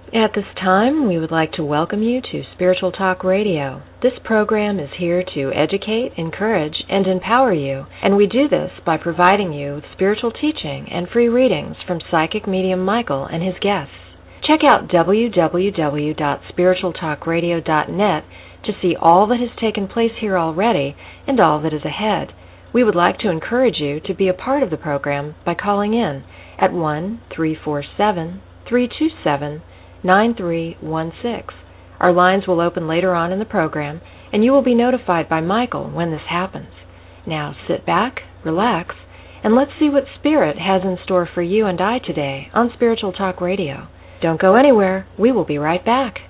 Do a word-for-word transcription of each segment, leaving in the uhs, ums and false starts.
At this time, we would like to welcome you to Spiritual Talk Radio. This program is here to educate, encourage, and empower you, and we do this by providing you with spiritual teaching and free readings from psychic medium Michael and his guests. Check out w w w dot spiritual talk radio dot net to see all that has taken place here already and all that is ahead. We would like to encourage you to be a part of the program by calling in at one three four seven, three two seven, nine three one six. Our lines will open later on in the program, and you will be notified by Michael when this happens. Now sit back, relax, and let's see what Spirit has in store for you and I today on Spiritual Talk Radio. Don't go anywhere. We will be right back.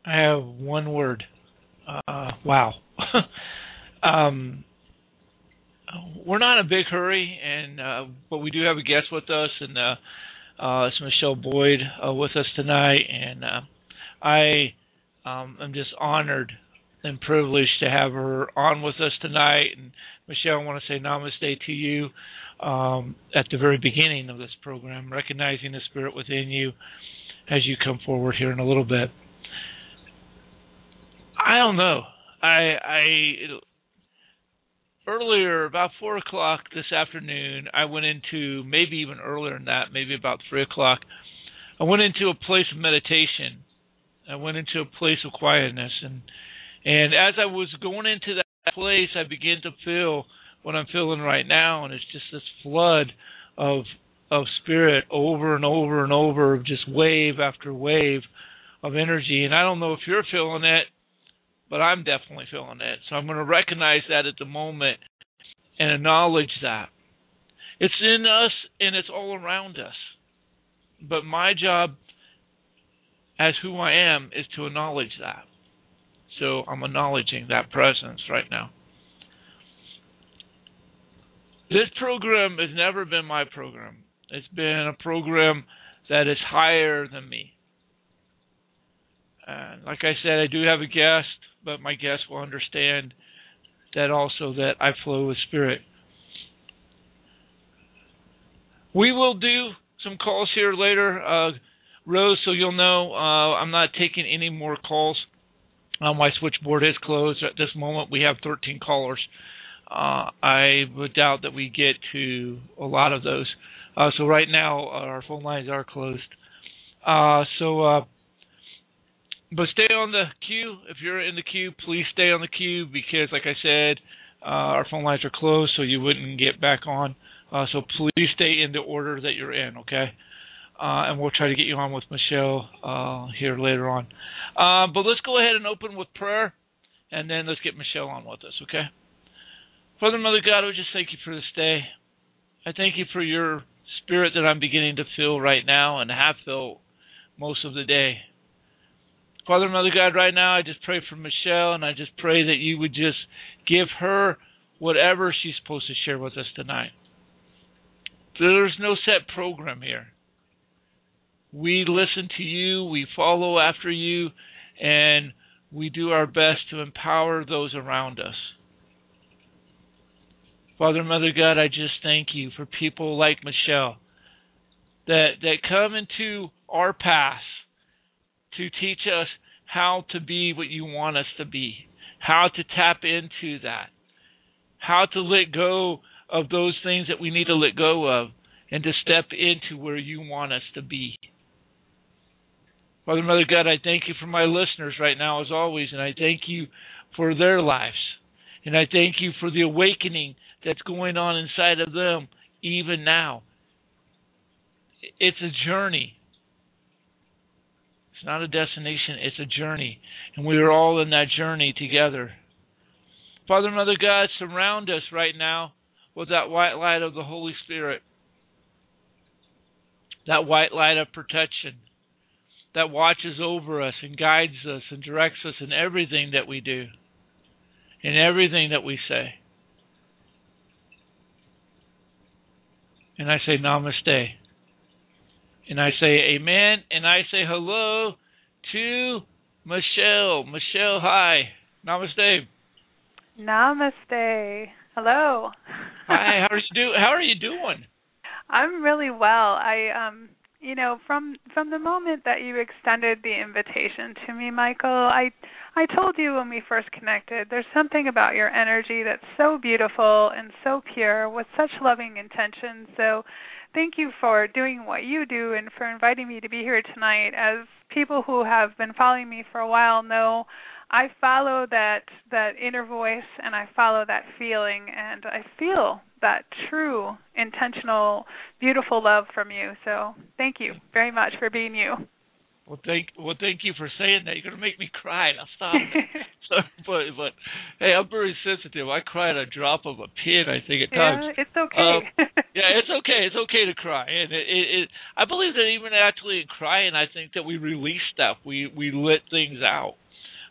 I have one word. Uh, wow. um, we're not in a big hurry, and uh, but we do have a guest with us, and uh, uh, it's Michelle Boyd uh, with us tonight, and uh, I um, am just honored and privileged to have her on with us tonight. And Michelle, I want to say namaste to you um, at the very beginning of this program, recognizing the spirit within you as you come forward here in a little bit. I don't know. I, I it, earlier, about four o'clock this afternoon, I went into, maybe even earlier than that, maybe about three o'clock, I went into a place of meditation. I went into a place of quietness, and and as I was going into that place, I began to feel what I'm feeling right now, and it's just this flood of of spirit over and over and over, just wave after wave of energy. And I don't know if you're feeling it, but I'm definitely feeling it. So I'm going to recognize that at the moment and acknowledge that. It's in us and it's all around us. But my job as who I am is to acknowledge that. So I'm acknowledging that presence right now. This program has never been my program. It's been a program that is higher than me. And like I said, I do have a guest, but my guest will understand that also that I flow with spirit. We will do some calls here later, uh, Rose, so you'll know uh, I'm not taking any more calls. Uh, my switchboard is closed. At this moment, we have thirteen callers. Uh, I would doubt that we get to a lot of those. Uh, so right now, uh, our phone lines are closed. Uh, so, uh, but stay on the queue. If you're in the queue, please stay on the queue because, like I said, uh, our phone lines are closed, so you wouldn't get back on. Uh, so please stay in the order that you're in, okay? Uh, and we'll try to get you on with Michelle uh, here later on. Uh, but let's go ahead and open with prayer, and then let's get Michelle on with us, okay? Father, Mother God, I would just thank you for this day. I thank you for your spirit that I'm beginning to feel right now and have felt most of the day. Father, Mother God, right now I just pray for Michelle, and I just pray that you would just give her whatever she's supposed to share with us tonight. There's no set program here. We listen to you, we follow after you, and we do our best to empower those around us. Father, Mother God, I just thank you for people like Michelle that, that come into our path to teach us how to be what you want us to be, how to tap into that, how to let go of those things that we need to let go of and to step into where you want us to be. Father, Mother God, I thank you for my listeners right now as always, and I thank you for their lives. And I thank you for the awakening that's going on inside of them even now. It's a journey. It's not a destination, it's a journey. And we are all in that journey together. Father, Mother God, surround us right now with that white light of the Holy Spirit. That white light of protection that watches over us and guides us and directs us in everything that we do, in everything that we say. And I say namaste. And I say amen. And I say hello to Michelle. Michelle, hi. Namaste. Namaste. Hello. Hi. How are you do? How are you doing? I'm really well. I um, you know, from from the moment that you extended the invitation to me, Michael, I I told you when we first connected, there's something about your energy that's so beautiful and so pure with such loving intention. So thank you for doing what you do and for inviting me to be here tonight. As people who have been following me for a while know, I follow that that inner voice and I follow that feeling, and I feel that true, intentional, beautiful love from you. So thank you very much for being you. Well, thank well, thank you for saying that. You're going to make me cry. Now stop it. so, but, but, hey, I'm very sensitive. I cry at a drop of a pin, I think, at times. Yeah, it's okay. Um, yeah, it's okay. It's okay to cry. And it, it, it, I believe that even actually in crying, I think that we release stuff. We, we let things out.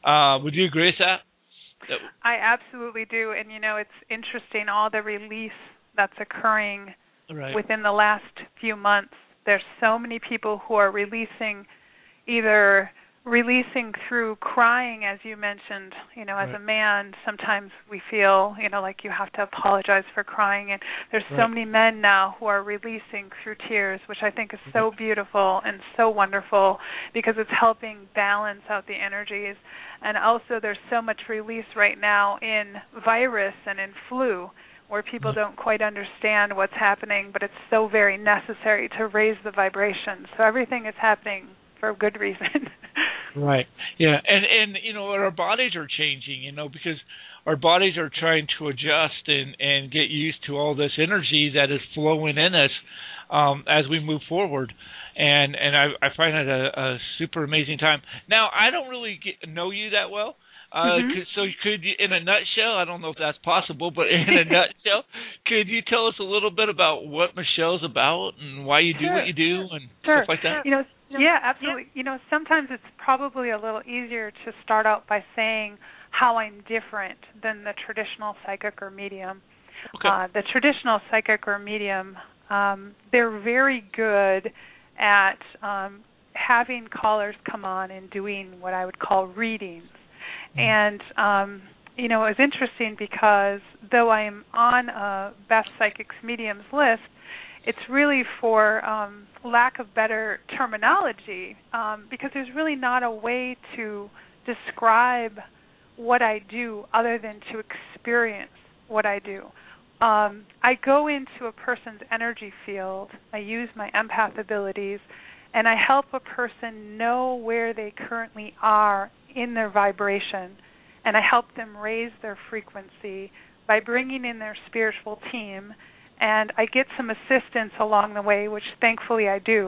Uh, would you agree with that? that? I absolutely do. And, you know, it's interesting, all the release that's occurring right. within the last few months. There's so many people who are releasing, either releasing through crying, as you mentioned. You know, as right. a man, sometimes we feel, you know, like you have to apologize for crying. And there's right. so many men now who are releasing through tears, which I think is so beautiful and so wonderful, because it's helping balance out the energies. And also there's so much release right now in virus and in flu, where people right. don't quite understand what's happening, but it's so very necessary to raise the vibration. So everything is happening for a good reason. Right. Yeah. And, and, you know, our bodies are changing, you know, because our bodies are trying to adjust and, and get used to all this energy that is flowing in us um, as we move forward. And and I, I find it a, a super amazing time. Now, I don't really get, know you that well. Uh, mm-hmm. could, so could you, in a nutshell, I don't know if that's possible, but in a nutshell, could you tell us a little bit about what Michelle's about and why you do sure. what you do and sure. stuff like that? You know, yeah, absolutely. You know, sometimes it's probably a little easier to start out by saying how I'm different than the traditional psychic or medium. Okay. Uh, the traditional psychic or medium, um, they're very good at um, having callers come on and doing what I would call readings. And, um, you know, it was interesting because though I am on a Best Psychics Mediums list, it's really for um, lack of better terminology, um, because there's really not a way to describe what I do other than to experience what I do. Um, I go into a person's energy field, I use my empath abilities, and I help a person know where they currently are in their vibration, and I help them raise their frequency by bringing in their spiritual team, and I get some assistance along the way, which thankfully I do,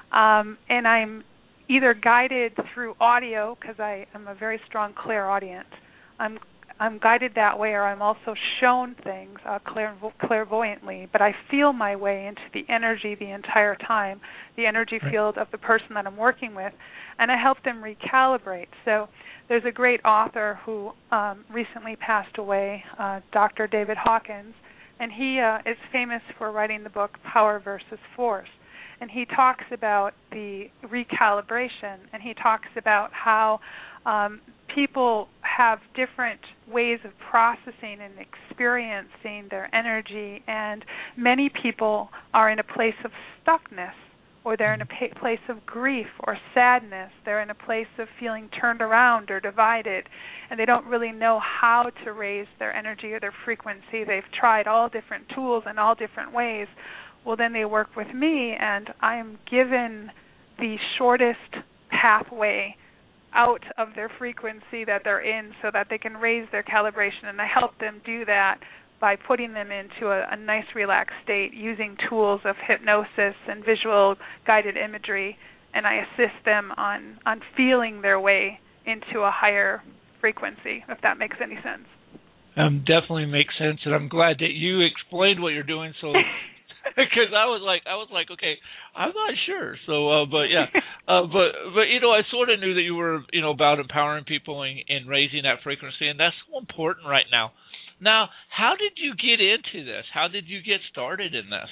um, and I'm either guided through audio, because I am a very strong clairaudient. I'm I'm guided that way, or I'm also shown things uh, clairvo- clairvoyantly, but I feel my way into the energy the entire time, the energy right. field of the person that I'm working with, and I help them recalibrate. So there's a great author who um, recently passed away, uh, Doctor David Hawkins, and he uh, is famous for writing the book Power versus Force. And he talks about the recalibration, and he talks about how um, people have different ways of processing and experiencing their energy, and many people are in a place of stuckness, or they're in a pa- place of grief or sadness. They're in a place of feeling turned around or divided, and they don't really know how to raise their energy or their frequency. They've tried all different tools in all different ways. Well, then they work with me, and I am given the shortest pathway out of their frequency that they're in so that they can raise their calibration, and I help them do that by putting them into a, a nice relaxed state using tools of hypnosis and visual guided imagery, and I assist them on, on feeling their way into a higher frequency, if that makes any sense. Um, definitely makes sense, and I'm glad that you explained what you're doing so because I was like, I was like, okay, I'm not sure. So, uh, but yeah, uh, but but you know, I sort of knew that you were, you know, about empowering people and, and raising that frequency, and that's so important right now. Now, how did you get into this? How did you get started in this?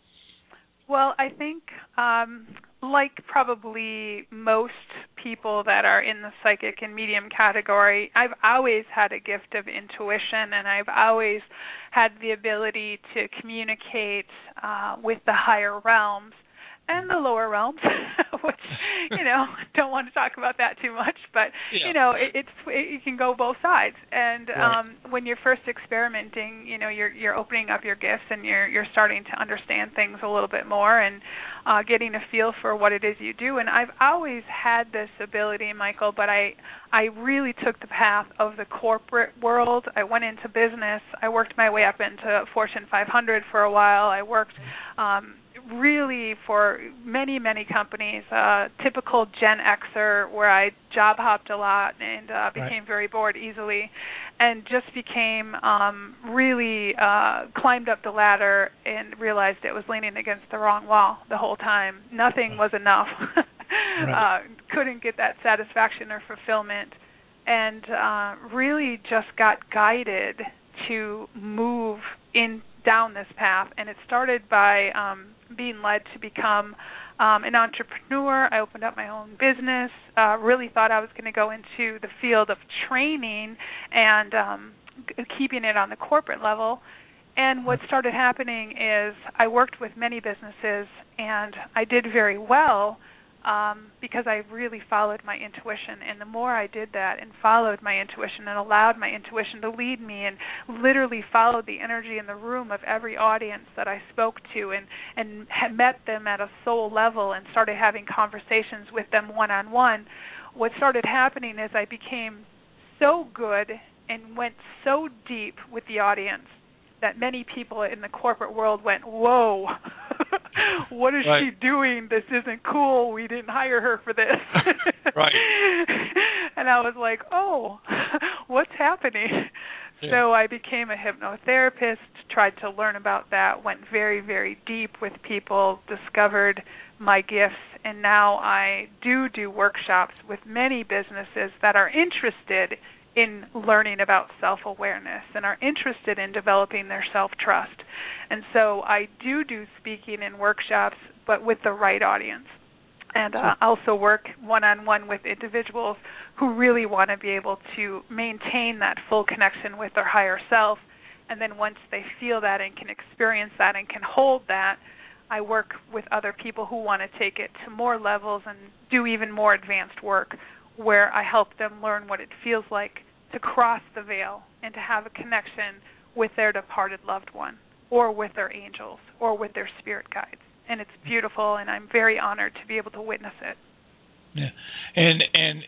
Well, I think, um, like probably most people that are in the psychic and medium category, I've always had a gift of intuition, and I've always had the ability to communicate uh, with the higher realms and the lower realms, which, you know, don't want to talk about that too much, but, yeah. you know, it, it's it, you can go both sides. And right. um, when you're first experimenting, you know, you're you're opening up your gifts and you're you're starting to understand things a little bit more and uh, getting a feel for what it is you do. And I've always had this ability, Michael, but I I really took the path of the corporate world. I went into business. I worked my way up into Fortune five hundred for a while. I worked um, really for many, many companies, uh, typical Gen Xer where I job hopped a lot and uh, became right. very bored easily and just became um, really uh, climbed up the ladder and realized it was leaning against the wrong wall the whole time. Nothing was enough. right. uh, couldn't get that satisfaction or fulfillment. and uh, really just got guided to move in down this path. And it started by um, being led to become um, an entrepreneur. I opened up my own business, uh, really thought I was going to go into the field of training and um, g- keeping it on the corporate level. And what started happening is I worked with many businesses, and I did very well um, because I really followed my intuition. And the more I did that and followed my intuition and allowed my intuition to lead me and literally followed the energy in the room of every audience that I spoke to and, and had met them at a soul level and started having conversations with them one-on-one, what started happening is I became so good and went so deep with the audience that many people in the corporate world went, whoa, what is right. she doing? This isn't cool. We didn't hire her for this. Right. And I was like, oh, what's happening? Yeah. So I became a hypnotherapist, tried to learn about that, went very, very deep with people, discovered my gifts, and now I do do workshops with many businesses that are interested in learning about self-awareness and are interested in developing their self-trust. And so I do do speaking and workshops, but with the right audience. And uh, I also work one-on-one with individuals who really want to be able to maintain that full connection with their higher self. And then once they feel that and can experience that and can hold that, I work with other people who want to take it to more levels and do even more advanced work, where I help them learn what it feels like to cross the veil and to have a connection with their departed loved one or with their angels or with their spirit guides. And it's beautiful, and I'm very honored to be able to witness it. Yeah. And and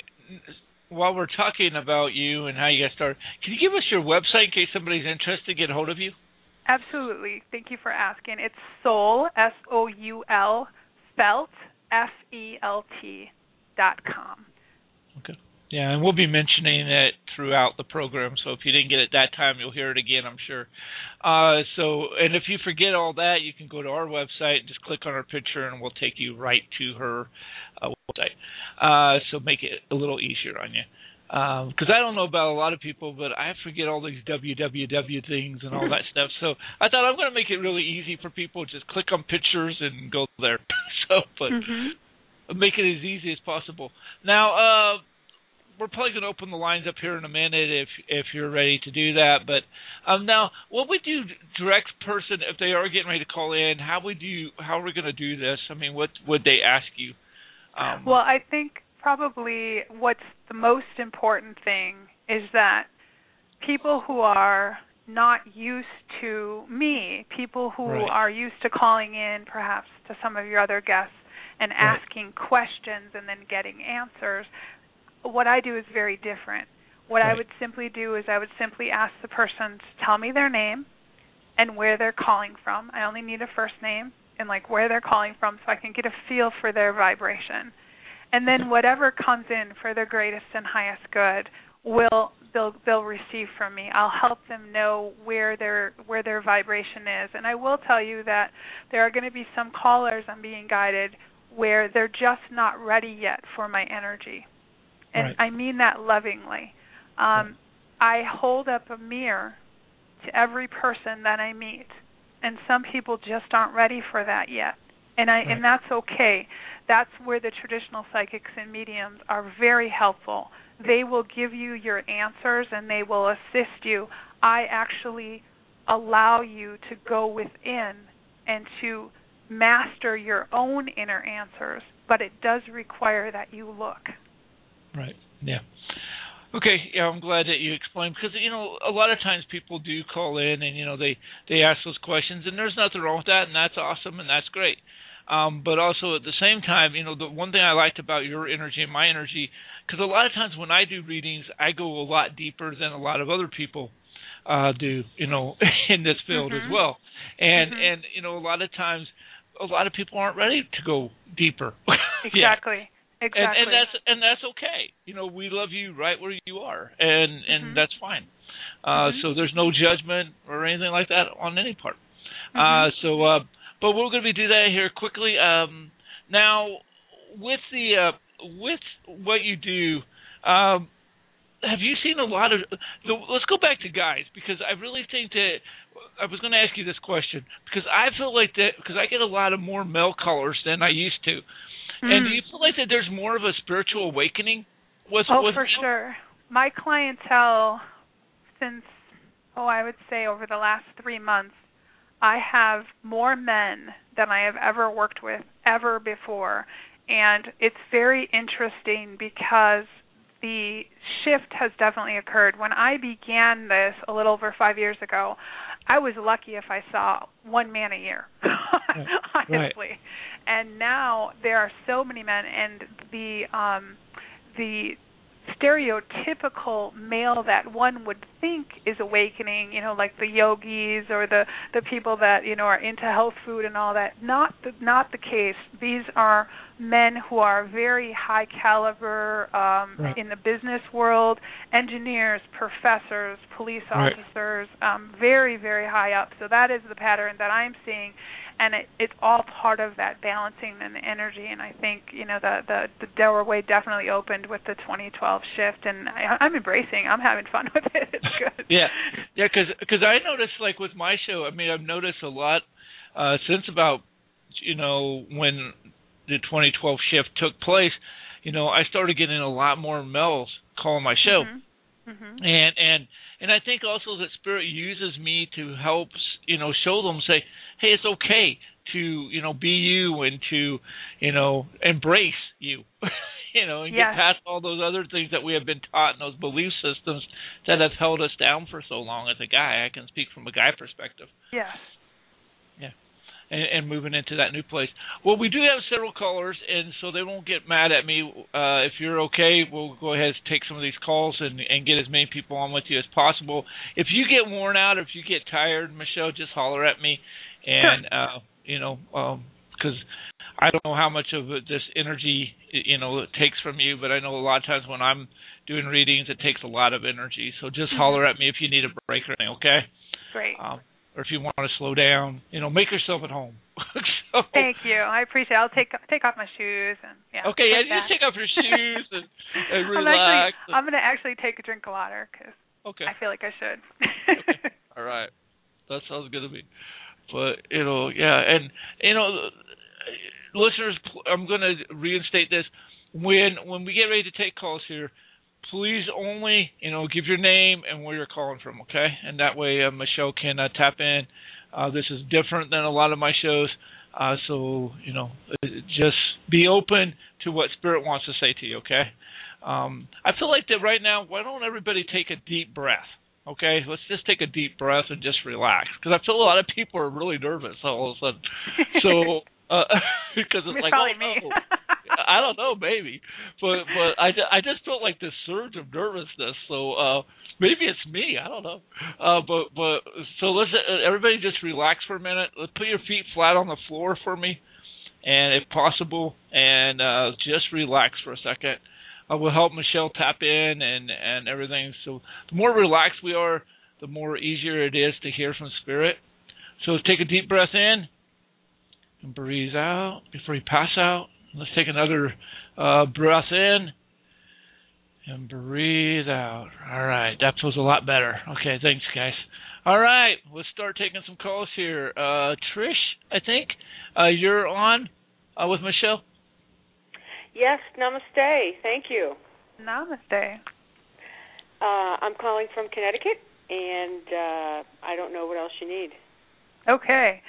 while we're talking about you and how you got started, can you give us your website in case somebody's interested to get a hold of you? Absolutely. Thank you for asking. It's Soul, S O U L, Felt, F E L T, dot com. Okay. Yeah, and we'll be mentioning it throughout the program, so if you didn't get it that time, you'll hear it again, I'm sure. Uh, so, and if you forget all that, you can go to our website and just click on her picture, and we'll take you right to her uh, website. Uh, so make it a little easier on you. Because um, I don't know about a lot of people, but I forget all these W W W things and all that stuff. So I thought I'm going to make it really easy for people. Just click on pictures and go there. so, but mm-hmm. make it as easy as possible. Now, uh, we're probably going to open the lines up here in a minute if if you're ready to do that. But um, now, what would you direct person if they are getting ready to call in? How would you? How are we going to do this? I mean, what would they ask you? Um, well, I think probably what's the most important thing is that people who are not used to me, people who right. are used to calling in perhaps to some of your other guests and right. asking questions and then getting answers, what I do is very different. What right. I would simply do is I would simply ask the person to tell me their name and where they're calling from. I only need a first name and like where they're calling from so I can get a feel for their vibration. And then whatever comes in for their greatest and highest good will they'll they'll receive from me. I'll help them know where their where their vibration is. And I will tell you that there are going to be some callers I'm being guided where they're just not ready yet for my energy. And right. I mean that lovingly. Um, I hold up a mirror to every person that I meet, and some people just aren't ready for that yet. And I right. and that's okay. That's where the traditional psychics and mediums are very helpful. They will give you your answers and they will assist you. I actually allow you to go within and to master your own inner answers, but it does require that you look. Right. Yeah. Okay. Yeah, I'm glad that you explained because you know a lot of times people do call in and you know they they ask those questions and there's nothing wrong with that and that's awesome and that's great. Um, but also at the same time, you know, the one thing I liked about your energy and my energy, because a lot of times when I do readings, I go a lot deeper than a lot of other people uh, do, you know, in this field mm-hmm. as well. And mm-hmm. and you know, a lot of times, a lot of people aren't ready to go deeper. Exactly. yeah. Exactly. And, and that's and that's okay. You know, we love you right where you are, and and mm-hmm. that's fine. Uh, mm-hmm. So there's no judgment or anything like that on any part. Mm-hmm. Uh, so, uh, but we're going to be do that here quickly. Um, now, with the uh, with what you do, um, have you seen a lot of? The, let's go back to guys because I really think that I was going to ask you this question because I feel like that because I get a lot of more male callers than I used to. Mm. And do you feel like that there's more of a spiritual awakening? With, oh, with for male? sure. My clientele, since oh, I would say over the last three months, I have more men than I have ever worked with ever before, and it's very interesting because the shift has definitely occurred. When I began this a little over five years ago, I was lucky if I saw one man a year, honestly. Right. And now there are so many men, and the um, the stereotypical male that one would think is awakening, you know, like the yogis or the, the people that, you know, are into health food and all that. Not the, not the case. These are men who are very high caliber um, right. in the business world, engineers, professors, police officers, right. um, very, very high up. So that is the pattern that I'm seeing. And it, it's all part of that balancing and the energy. And I think, you know, the, the, the doorway definitely opened with the twenty twelve shift. And I, I'm embracing. I'm having fun with it. It's good. Yeah, yeah, because I noticed, like, with my show, I mean, I've noticed a lot uh, since about, you know, when the twenty twelve shift took place, you know, I started getting a lot more males calling my show. Mm-hmm. Mm-hmm. And, and, and I think also that Spirit uses me to help, you know, show them, say, hey, it's okay to, you know, be you and to, you know, embrace you, you know, and yes. get past all those other things that we have been taught and those belief systems that have held us down for so long as a guy. I can speak from a guy perspective. Yes. Yeah. And, and moving into that new place. Well, we do have several callers, and so they won't get mad at me. Uh, if you're okay, we'll go ahead and take some of these calls and, and get as many people on with you as possible. If you get worn out, if you get tired, Michelle, just holler at me. And, sure. uh, you know, because um, I don't know how much of it, this energy, you know, it takes from you, but I know a lot of times when I'm doing readings, it takes a lot of energy. So just mm-hmm. holler at me if you need a break or anything, okay? Great. Um, or if you want to slow down, you know, make yourself at home. so, Thank you. I appreciate it. I'll take take off my shoes. and yeah. Okay, yeah, that. just take off your shoes and, and relax. I'm, actually, I'm going to actually take a drink of water because okay. I feel like I should. Okay. All right. That sounds good to me. But, you know, yeah, and, you know, listeners, I'm going to reinstate this. When when we get ready to take calls here, please only, you know, give your name and where you're calling from, okay? And that way uh, Michelle can uh, tap in. Uh, this is different than a lot of my shows. Uh, so, you know, just be open to what Spirit wants to say to you, okay? Um, I feel like that right now, why don't everybody take a deep breath? Okay, let's just take a deep breath and just relax. Because I feel a lot of people are really nervous all of a sudden. So, uh, because it's, it's like, probably oh, me. no. I don't know, maybe. But but I, I just felt like this surge of nervousness. So uh, maybe it's me. I don't know. Uh, but but so let's uh, everybody just relax for a minute. Let's put your feet flat on the floor for me, and if possible, and uh, just relax for a second. Uh, will help Michelle tap in and, and everything. So the more relaxed we are, the more easier it is to hear from Spirit. So let's take a deep breath in and breathe out before you pass out. Let's take another uh, breath in and breathe out. All right, that feels a lot better. Okay, thanks, guys. All right, let's start taking some calls here. Uh, Trish, I think uh, you're on uh, with Michelle. Yes, namaste. Thank you. Namaste. Uh, I'm calling from Connecticut, and uh, I don't know what else you need. Okay.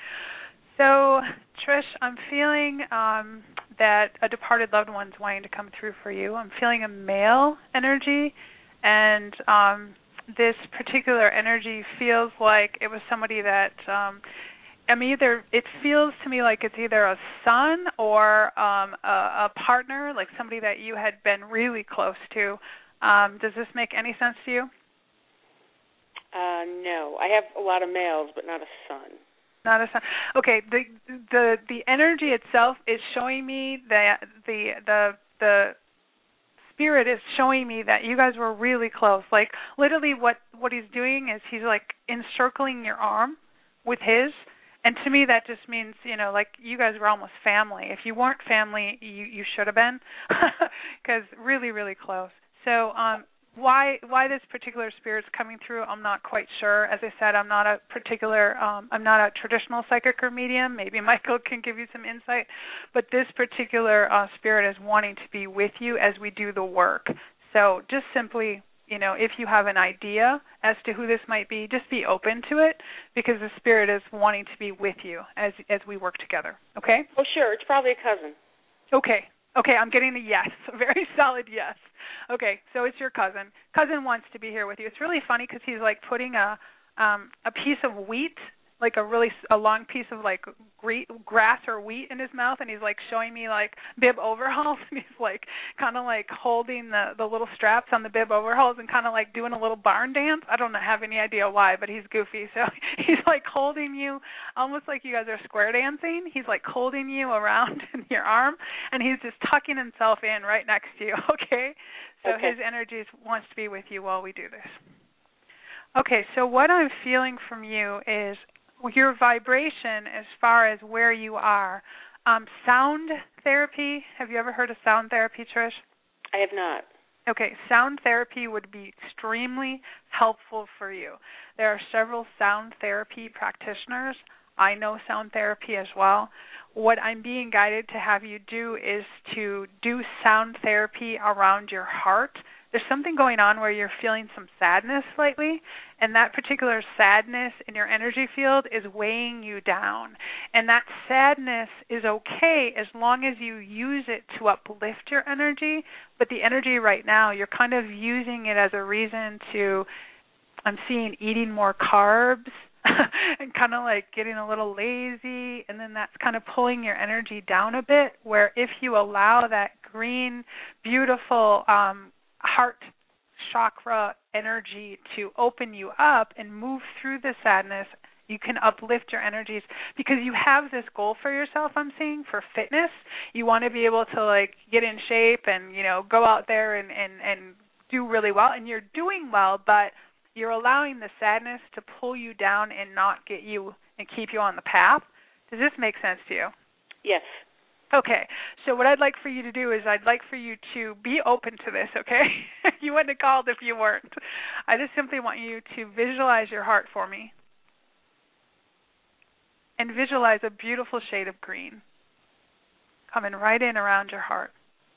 So, Trish, I'm feeling um, that a departed loved one's wanting to come through for you. I'm feeling a male energy, and um, this particular energy feels like it was somebody that... Um, I mean, either it feels to me like it's either a son or um, a, a partner, like somebody that you had been really close to. Um, does this make any sense to you? Uh, no, I have a lot of males, but not a son. Not a son. Okay, the the the energy itself is showing me that the the the Spirit is showing me that you guys were really close. Like literally, what what he's doing is he's like encircling your arm with his. And to me, that just means, you know, like you guys were almost family. If you weren't family, you, you should have been, because really, really close. So um, why why this particular spirit's coming through, I'm not quite sure. As I said, I'm not a particular, um, I'm not a traditional psychic or medium. Maybe Michael can give you some insight. But this particular uh, spirit is wanting to be with you as we do the work. So just simply, you know, if you have an idea as to who this might be, just be open to it, because the spirit is wanting to be with you as as we work together. Okay? Oh, sure. It's probably a cousin. Okay. Okay, I'm getting a yes, a very solid yes. Okay, so it's your cousin. Cousin wants to be here with you. It's really funny because he's like putting a um, a piece of wheat, like a really a long piece of like grass or wheat in his mouth, and he's like showing me like bib overalls, and he's like kind of like holding the the little straps on the bib overalls and kind of like doing a little barn dance. I don't have any idea why, but he's goofy. So he's like holding you almost like you guys are square dancing. He's like holding you around in your arm, and he's just tucking himself in right next to you. Okay, so okay. His energy wants to be with you while we do this. Okay, so what I'm feeling from you is your vibration as far as where you are. Um, sound therapy, have you ever heard of sound therapy, Trish? I have not. Okay, sound therapy would be extremely helpful for you. There are several sound therapy practitioners. I know sound therapy as well. What I'm being guided to have you do is to do sound therapy around your heart. There's something going on where you're feeling some sadness lately, and that particular sadness in your energy field is weighing you down. And that sadness is okay as long as you use it to uplift your energy, but the energy right now, you're kind of using it as a reason to, I'm seeing eating more carbs and kind of like getting a little lazy, and then that's kind of pulling your energy down a bit, where if you allow that green, beautiful, um, heart chakra energy to open you up and move through the sadness, you can uplift your energies, because you have this goal for yourself, I'm seeing, for fitness. You want to be able to like get in shape and, you know, go out there and, and, and do really well, and you're doing well, but you're allowing the sadness to pull you down and not get you and keep you on the path. Does this make sense to you? Yes. Okay, so what I'd like for you to do is I'd like for you to be open to this, okay? You wouldn't have called if you weren't. I just simply want you to visualize your heart for me. And visualize a beautiful shade of green coming right in around your heart.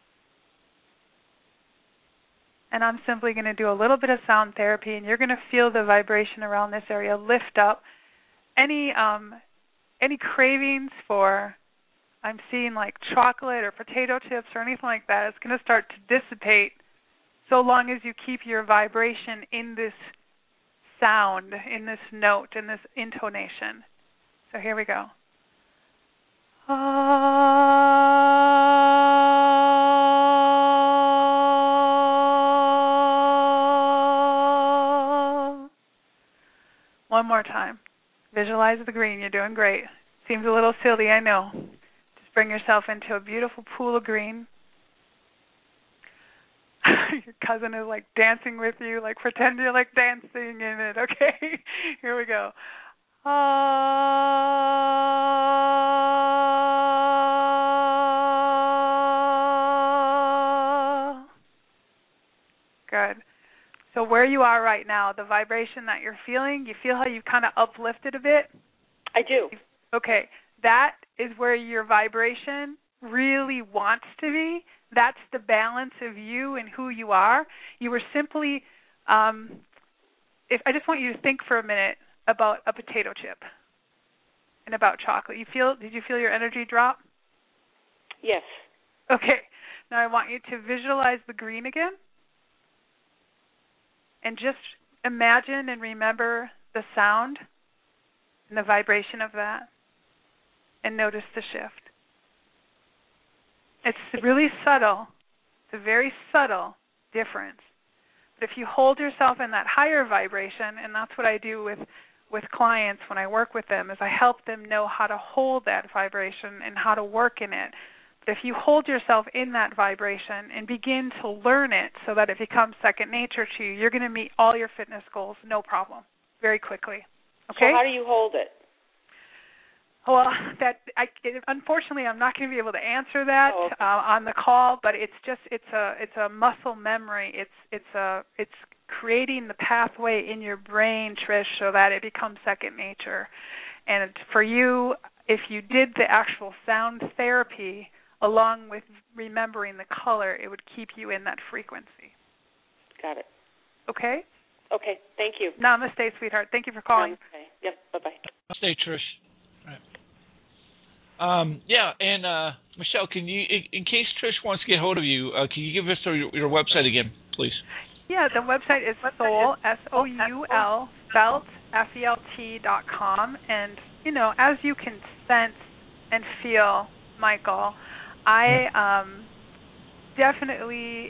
And I'm simply going to do a little bit of sound therapy, and you're going to feel the vibration around this area lift up. Any um, any cravings for, I'm seeing like chocolate or potato chips or anything like that, it's going to start to dissipate so long as you keep your vibration in this sound, in this note, in this intonation. So here we go. One more time. Visualize the green. You're doing great. Seems a little silly, I know. Just bring yourself into a beautiful pool of green. Your cousin is like dancing with you, like pretend you're like dancing in it, okay? Here we go. Ah. Good. So where you are right now, the vibration that you're feeling, you feel how you've kind of uplifted a bit? I do. Okay. That is where your vibration really wants to be. That's the balance of you and who you are. You were simply, um, if I just want you to think for a minute about a potato chip and about chocolate. You feel? Did you feel your energy drop? Yes. Okay. Now I want you to visualize the green again, and just imagine and remember the sound and the vibration of that, and notice the shift. It's really subtle. It's a very subtle difference. But if you hold yourself in that higher vibration, and that's what I do with, with clients when I work with them, is I help them know how to hold that vibration and how to work in it. But if you hold yourself in that vibration and begin to learn it so that it becomes second nature to you, you're going to meet all your fitness goals, no problem, very quickly. Okay? So how do you hold it? Well, that I, unfortunately, I'm not going to be able to answer that oh, okay. uh, on the call. But it's just it's a it's a muscle memory. It's it's a it's creating the pathway in your brain, Trish, so that it becomes second nature. And for you, if you did the actual sound therapy along with remembering the color, it would keep you in that frequency. Got it. Okay. Okay. Thank you. Namaste, sweetheart. Thank you for calling. Namaste. Yep. Bye bye. Namaste, Trish. Um, yeah, and uh, Michelle, can you, in, in case Trish wants to get hold of you, uh, can you give us your, your website again, please? Yeah, the website is Soul, S O U L, Felt, F E L T dot com. And, you know, as you can sense and feel, Michael, I um, definitely,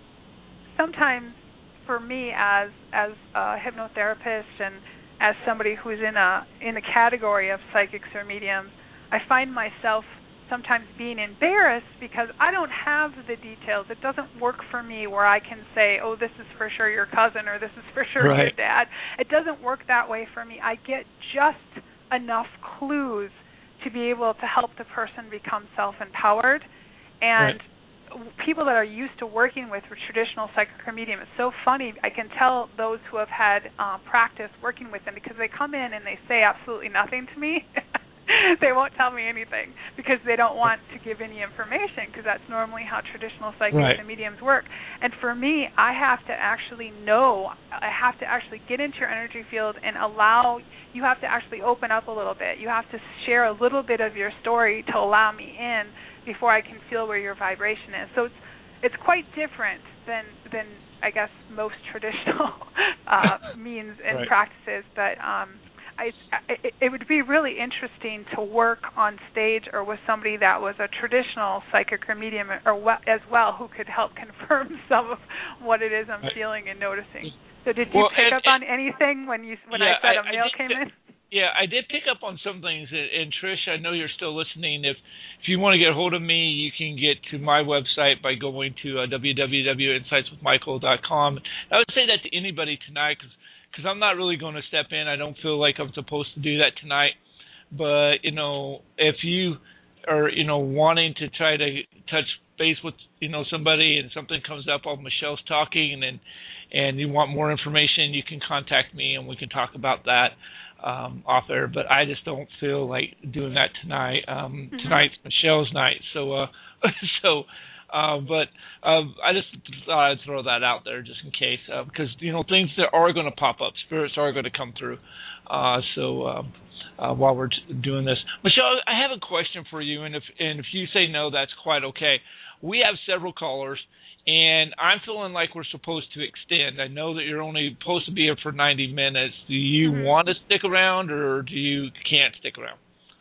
sometimes for me as as a hypnotherapist and as somebody who's in a in a category of psychics or mediums, I find myself sometimes being embarrassed because I don't have the details. It doesn't work for me where I can say, oh, this is for sure your cousin or this is for sure right. your dad. It doesn't work that way for me. I get just enough clues to be able to help the person become self-empowered. And right. people that are used to working with traditional psychic or medium, it's so funny. I can tell those who have had uh, practice working with them because they come in and they say absolutely nothing to me. They won't tell me anything because they don't want to give any information because that's normally how traditional psychics right. and mediums work. And for me, I have to actually know, I have to actually get into your energy field and allow, you have to actually open up a little bit. You have to share a little bit of your story to allow me in before I can feel where your vibration is. So it's it's quite different than, than I guess, most traditional uh, means and right. practices. But um, I, it, it would be really interesting to work on stage or with somebody that was a traditional psychic or medium or we- as well who could help confirm some of what it is I'm right. feeling and noticing. So did you well, pick and, up on anything when you when yeah, I said I, a mail did, came in? Yeah, I did pick up on some things. And, and Trish, I know you're still listening. If if you want to get a hold of me, you can get to my website by going to uh, w w w dot insights with michael dot com. I would say that to anybody tonight because because I'm not really going to step in. I don't feel like I'm supposed to do that tonight. But, you know, if you are, you know, wanting to try to touch base with, you know, somebody and something comes up while Michelle's talking and, and you want more information, you can contact me and we can talk about that um, off air. But I just don't feel like doing that tonight. Um, mm-hmm. Tonight's Michelle's night. So, uh, so, Uh, but uh, I just thought I'd throw that out there just in case, uh, because, you know, things that are going to pop up, spirits are going to come through. Uh, so uh, uh, while we're doing this, Michelle, I have a question for you, and if and if you say no, that's quite okay. We have several callers, and I'm feeling like we're supposed to extend. I know that you're only supposed to be here for ninety minutes. Do you mm-hmm. want to stick around, or do you can't stick around?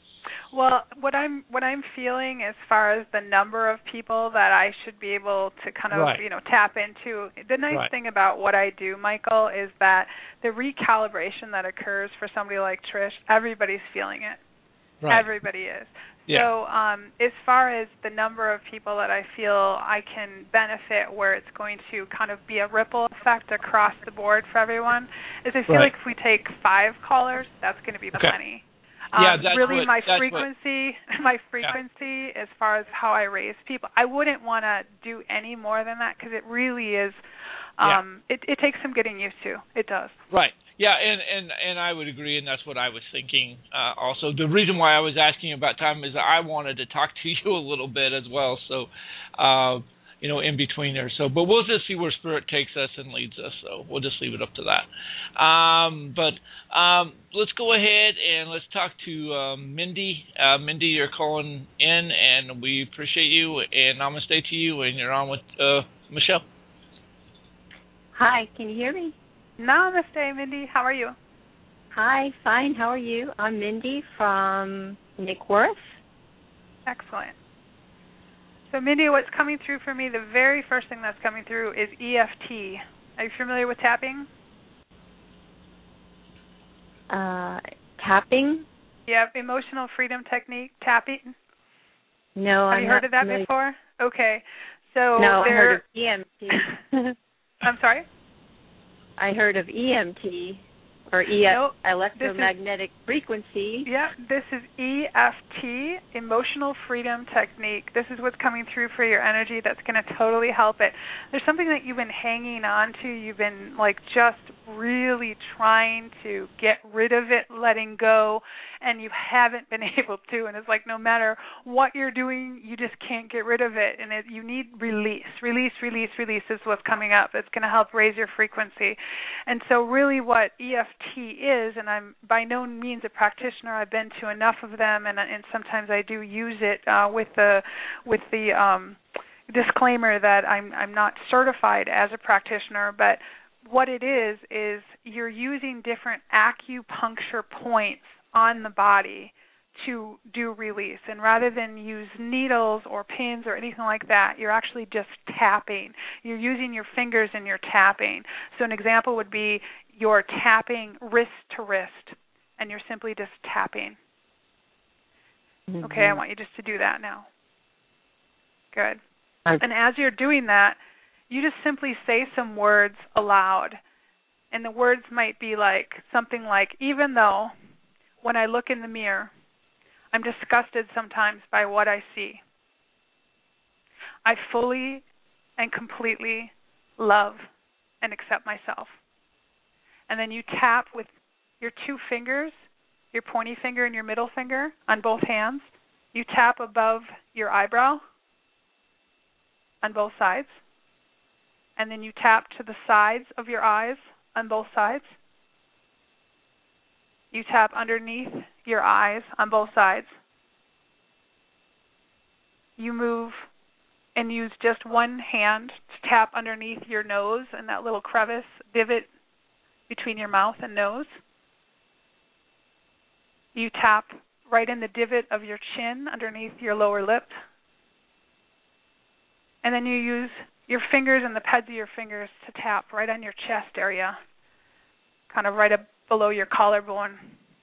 Well, what I'm what I'm feeling as far as the number of people that I should be able to kind of, right. you know, tap into, the nice right. thing about what I do, Michael, is that the recalibration that occurs for somebody like Trish, everybody's feeling it. Right. Everybody is. Yeah. So um, as far as the number of people that I feel I can benefit where it's going to kind of be a ripple effect across the board for everyone, is I feel right. like if we take five callers, that's going to be okay. plenty. Um, yeah, that's really, what, my that's frequency, what, my frequency, yeah. as far as how I raise people, I wouldn't want to do any more than that because it really is. Um, yeah. it, it takes some getting used to. It does. Right. Yeah, and, and, and I would agree, and that's what I was thinking. Uh, also, the reason why I was asking about time is that I wanted to talk to you a little bit as well. So, uh, you know, in between there. So, but we'll just see where Spirit takes us and leads us. So we'll just leave it up to that. Um, but um, let's go ahead and let's talk to um, Mindy. Uh, Mindy, you're calling in, and we appreciate you. And namaste to you. And you're on with uh, Michelle. Hi, can you hear me? Namaste, Mindy. How are you? Hi, fine. How are you? I'm Mindy from Nick Worth. Excellent. So, Mindy, what's coming through for me, the very first thing that's coming through is E F T. Are you familiar with tapping? Uh, tapping? Yeah, emotional freedom technique, tapping. No, Have I'm you heard not of that familiar. before? Okay. So no, there... I heard of E M T. I'm sorry? I heard of E M T, Or E F, nope. electromagnetic is, frequency. Yeah, this is E F T, Emotional Freedom Technique. This is what's coming through for your energy that's going to totally help it. There's something that you've been hanging on to. You've been, like, just really trying to get rid of it, letting go, and you haven't been able to. And it's like no matter what you're doing, you just can't get rid of it. And it, you need release. Release, release, release is what's coming up. It's going to help raise your frequency. And so really what E F T is, and I'm by no means a practitioner. I've been to enough of them, and, and sometimes I do use it uh, with the with the um, disclaimer that I'm I'm not certified as a practitioner. But what it is is you're using different acupuncture points on the body to do release. And rather than use needles or pins or anything like that, you're actually just tapping. You're using your fingers and you're tapping. So an example would be you're tapping wrist to wrist, and you're simply just tapping. Mm-hmm. Okay, I want you just to do that now. Good. I... And as you're doing that, you just simply say some words aloud. And the words might be like something like, even though when I look in the mirror, I'm disgusted sometimes by what I see, I fully and completely love and accept myself. And then you tap with your two fingers, your pointy finger and your middle finger on both hands. You tap above your eyebrow on both sides. And then you tap to the sides of your eyes on both sides. You tap underneath your eyes on both sides. You move and use just one hand to tap underneath your nose and that little crevice, divot between your mouth and nose. You tap right in the divot of your chin underneath your lower lip. And then you use your fingers and the pads of your fingers to tap right on your chest area, kind of right up below your collarbone.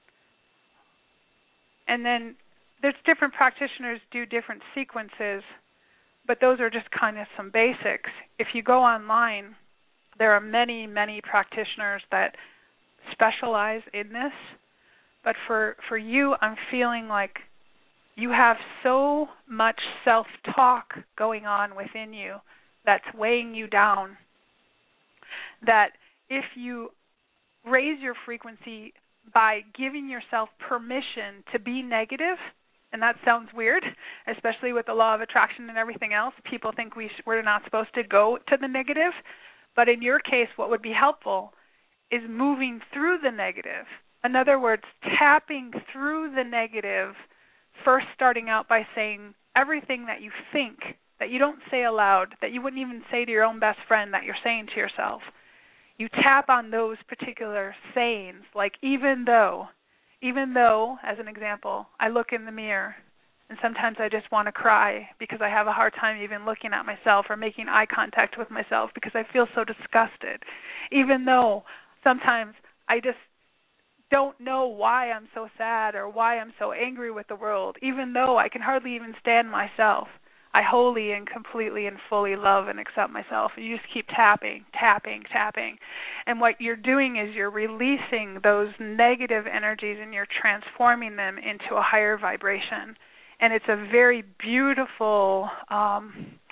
And then there's different practitioners do different sequences, but those are just kind of some basics. If you go online, there are many, many practitioners that specialize in this. But for, for you, I'm feeling like you have so much self-talk going on within you that's weighing you down that if you raise your frequency by giving yourself permission to be negative, and that sounds weird, especially with the law of attraction and everything else. People think we sh- we're not supposed to go to the negative. But in your case, what would be helpful is moving through the negative. In other words, tapping through the negative, first starting out by saying everything that you think, that you don't say aloud, that you wouldn't even say to your own best friend, that you're saying to yourself. You tap on those particular sayings, like even though, even though, as an example, I look in the mirror and sometimes I just want to cry because I have a hard time even looking at myself or making eye contact with myself because I feel so disgusted. Even though sometimes I just don't know why I'm so sad or why I'm so angry with the world, even though I can hardly even stand myself. I wholly and completely and fully love and accept myself. You just keep tapping, tapping, tapping. And what you're doing is you're releasing those negative energies and you're transforming them into a higher vibration. And it's a very beautiful, um,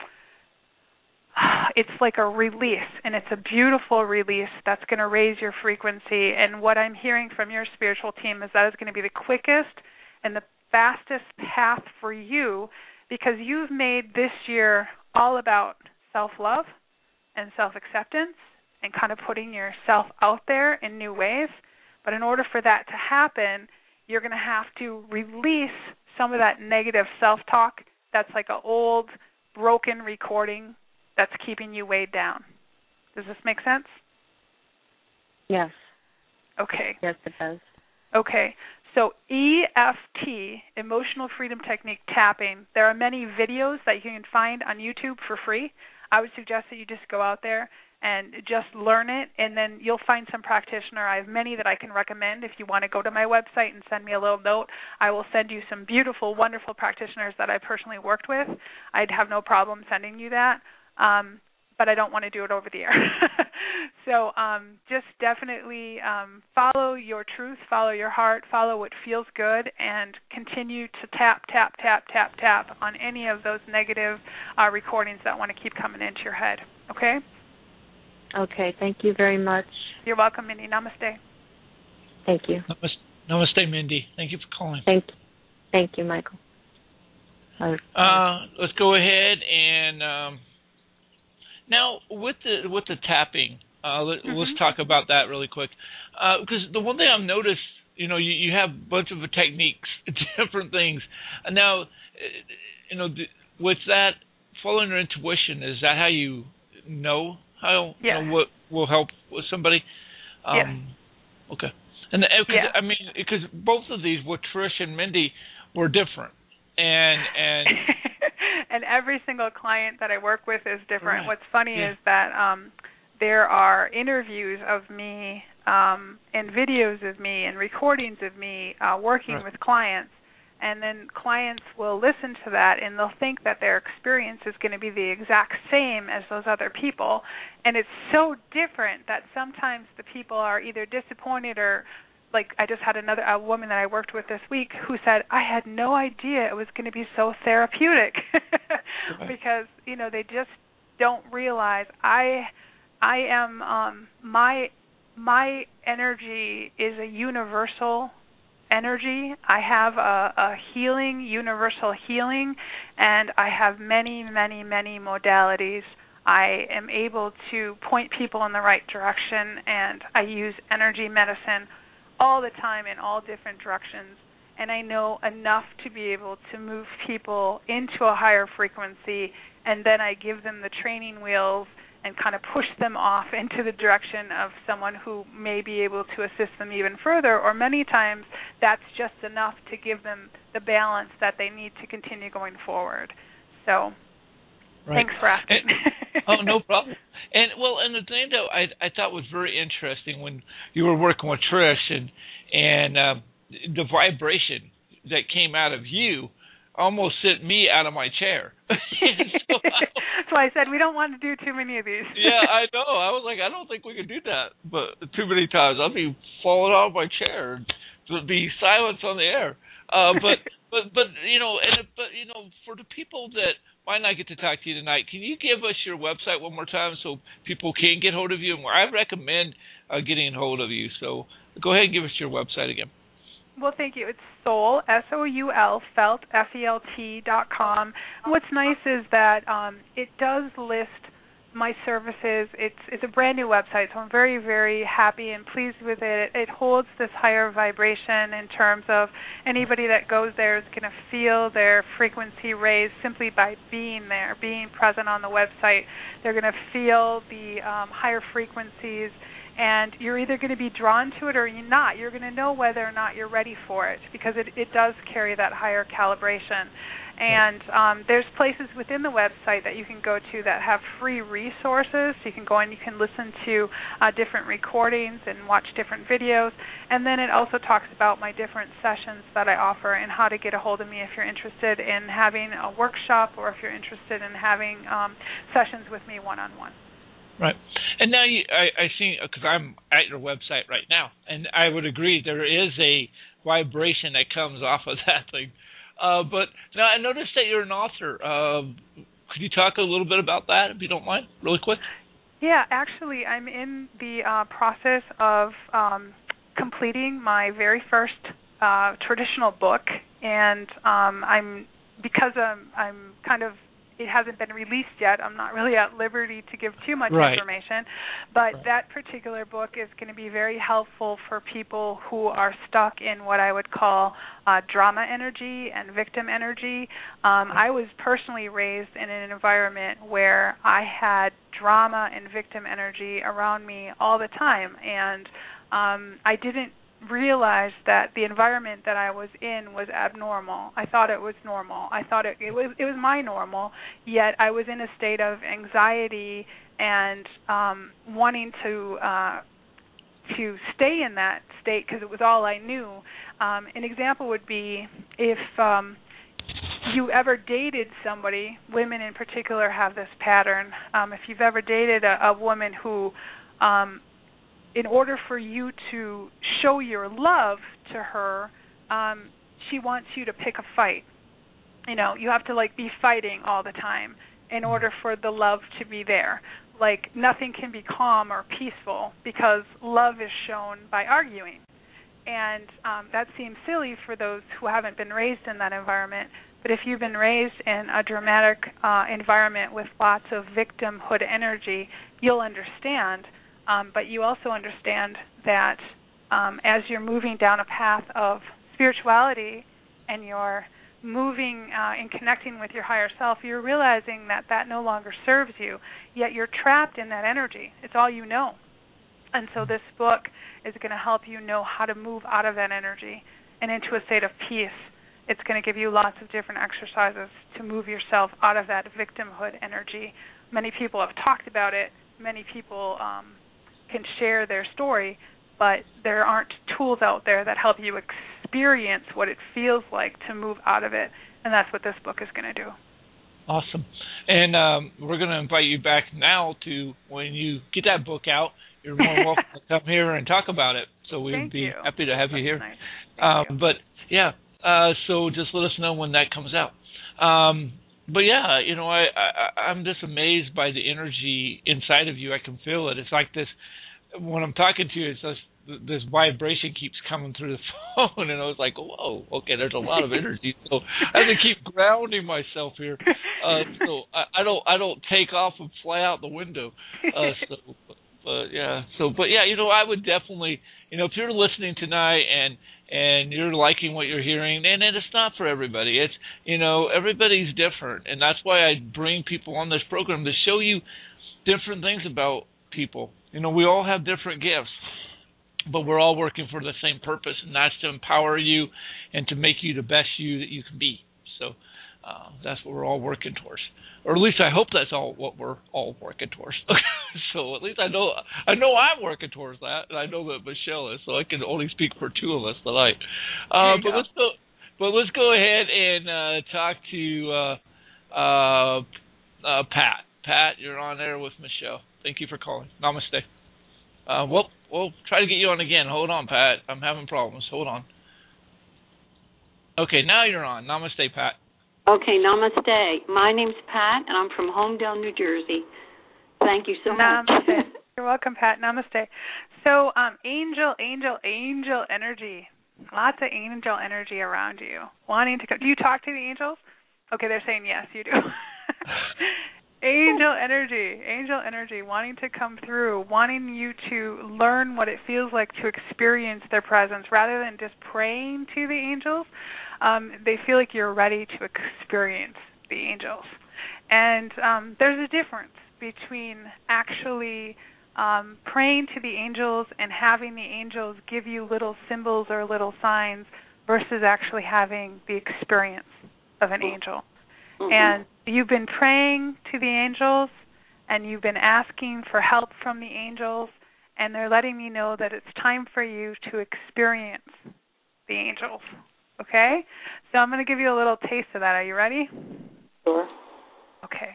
it's like a release, and it's a beautiful release that's going to raise your frequency. And what I'm hearing from your spiritual team is that is going to be the quickest and the fastest path for you, because you've made this year all about self-love and self-acceptance and kind of putting yourself out there in new ways. But in order for that to happen, you're going to have to release some of that negative self-talk that's like an old, broken recording that's keeping you weighed down. Does this make sense? Yes. Okay. Yes, it does. Okay. So E F T, Emotional Freedom Technique tapping, there are many videos that you can find on YouTube for free. I would suggest that you just go out there and just learn it, and then you'll find some practitioner. I have many that I can recommend. If you want to go to my website and send me a little note, I will send you some beautiful, wonderful practitioners that I personally worked with. I'd have no problem sending you that. Um, but I don't want to do it over the air. So um, just definitely um, follow your truth, follow your heart, follow what feels good, and continue to tap, tap, tap, tap, tap on any of those negative uh, recordings that want to keep coming into your head. Okay? Okay, thank you very much. You're welcome, Mindy. Namaste. Thank you. Namaste, Namaste, Mindy. Thank you for calling. Thank, thank you, Michael. Uh, let's go ahead and um, now with the with the tapping, uh, let, mm-hmm. let's talk about that really quick. Because uh, the one thing I've noticed, you know, you, you have a bunch of techniques, different things. And now, you know, with that, following your intuition, is that how you know how yeah. you know, what will help with somebody? Um, yeah. Okay. And the, cause, yeah. I mean, because both of these with Trish and Mindy were different. And and and every single client that I work with is different. Right. What's funny yeah. is that um, there are interviews of me um, and videos of me and recordings of me uh, working right. with clients, and then clients will listen to that and they'll think that their experience is going to be the exact same as those other people, and it's so different that sometimes the people are either disappointed or. Like I just had another a woman that I worked with this week who said, I had no idea it was going to be so therapeutic right. because, you know, they just don't realize I I am um, my my energy is a universal energy. I have a, a healing, universal healing, and I have many, many, many modalities. I am able to point people in the right direction, and I use energy medicine all the time in all different directions, and I know enough to be able to move people into a higher frequency, and then I give them the training wheels and kind of push them off into the direction of someone who may be able to assist them even further, or many times that's just enough to give them the balance that they need to continue going forward. So right. thanks for asking. And, oh, no problem. And well, and the thing that I I thought was very interesting when you were working with Trish and and uh, the vibration that came out of you almost sent me out of my chair. so I, That's why I said we don't want to do too many of these. yeah, I know. I was like, I don't think we can do that, but too many times I'll be falling out of my chair and there'll be silence on the air. Uh, but but but you know, and but you know, for the people that might not get to talk to you tonight, can you give us your website one more time so people can get hold of you? And where I recommend uh, getting hold of you. So go ahead and give us your website again. Well, thank you. It's Soul, S O U L, Felt, F E L T dot com. What's nice is that um, it does list my services. It's it's a brand new website, so I'm very, very happy and pleased with it. It holds this higher vibration in terms of anybody that goes there is going to feel their frequency raised simply by being there, being present on the website. They're going to feel the um, higher frequencies, and you're either going to be drawn to it or you're not. You're going to know whether or not you're ready for it because it, it does carry that higher calibration. And um, there's places within the website that you can go to that have free resources. So you can go and you can listen to uh, different recordings and watch different videos. And then it also talks about my different sessions that I offer and how to get a hold of me if you're interested in having a workshop or if you're interested in having um, sessions with me one-on-one. Right. And now you, I, I see, because I'm at your website right now, and I would agree there is a vibration that comes off of that thing. Uh, but now I noticed that you're an author. Uh, could you talk a little bit about that, if you don't mind, really quick? Yeah, actually, I'm in the uh, process of um, completing my very first uh, traditional book, and um, I'm because I'm, I'm kind of it hasn't been released yet. I'm not really at liberty to give too much right. information, but right. that particular book is going to be very helpful for people who are stuck in what I would call uh, drama energy and victim energy. Um, I was personally raised in an environment where I had drama and victim energy around me all the time, and um, I didn't realized that the environment that I was in was abnormal. I thought it was normal. I thought it, it was it was my normal, yet I was in a state of anxiety and um, wanting to uh, to stay in that state because it was all I knew. Um, an example would be if um, you ever dated somebody, women in particular have this pattern. Um, if you've ever dated a, a woman who, um, in order for you to show your love to her, um, she wants you to pick a fight. You know, you have to like be fighting all the time in order for the love to be there. Like nothing can be calm or peaceful because love is shown by arguing. And um, that seems silly for those who haven't been raised in that environment. But if you've been raised in a dramatic uh, environment with lots of victimhood energy, you'll understand. Um, but you also understand that um, as you're moving down a path of spirituality and you're moving uh, and connecting with your higher self, you're realizing that that no longer serves you, yet you're trapped in that energy. It's all you know. And so this book is going to help you know how to move out of that energy and into a state of peace. It's going to give you lots of different exercises to move yourself out of that victimhood energy. Many people have talked about it. Many people um, can share their story, but there aren't tools out there that help you experience what it feels like to move out of it, and that's what this book is going to do. Awesome. And um, we're going to invite you back now to, when you get that book out, you're more welcome to come here and talk about it. So we would be you. happy to have That's you here. Nice. Um, you. But, yeah, uh, so just let us know when that comes out. Um, but, yeah, you know, I, I, I'm just amazed by the energy inside of you. I can feel it. It's like this, when I'm talking to you, it's just, this vibration keeps coming through the phone, and I was like, whoa, okay, there's a lot of energy. So I have to keep grounding myself here. Uh, so I, I don't I don't take off and fly out the window. Uh, so, but yeah, so but yeah, you know, I would definitely, you know, if you're listening tonight and and you're liking what you're hearing, and, and it's not for everybody. It's, you know, everybody's different, and that's why I bring people on this program to show you different things about people. You know, we all have different gifts, but we're all working for the same purpose, and that's to empower you and to make you the best you that you can be. So uh, that's what we're all working towards, or at least I hope that's all what we're all working towards. So at least I know I know I'm working towards that, and I know that Michelle is. So I can only speak for two of us tonight. Uh, but go. let's go. But let's go ahead and uh, talk to uh, uh, uh, Pat. Pat, you're on there with Michelle. Thank you for calling. Namaste. Uh, well, we'll try to get you on again. Hold on, Pat. I'm having problems. Hold on. Okay, now you're on. Namaste, Pat. Okay, namaste. My name's Pat, and I'm from Homedale, New Jersey. Thank you so Namaste. much. You're welcome, Pat. Namaste. So, um, angel, angel, angel energy. Lots of angel energy around you. Wanting to go. Do you talk to the angels? Okay, they're saying yes, you do. Angel energy, angel energy, wanting to come through, wanting you to learn what it feels like to experience their presence rather than just praying to the angels. Um, they feel like you're ready to experience the angels. And um, there's a difference between actually um, praying to the angels and having the angels give you little symbols or little signs versus actually having the experience of an angel. Mm-hmm. And you've been praying to the angels, and you've been asking for help from the angels, and they're letting you know that it's time for you to experience the angels. Okay? So I'm going to give you a little taste of that. Are you ready? Sure. Okay.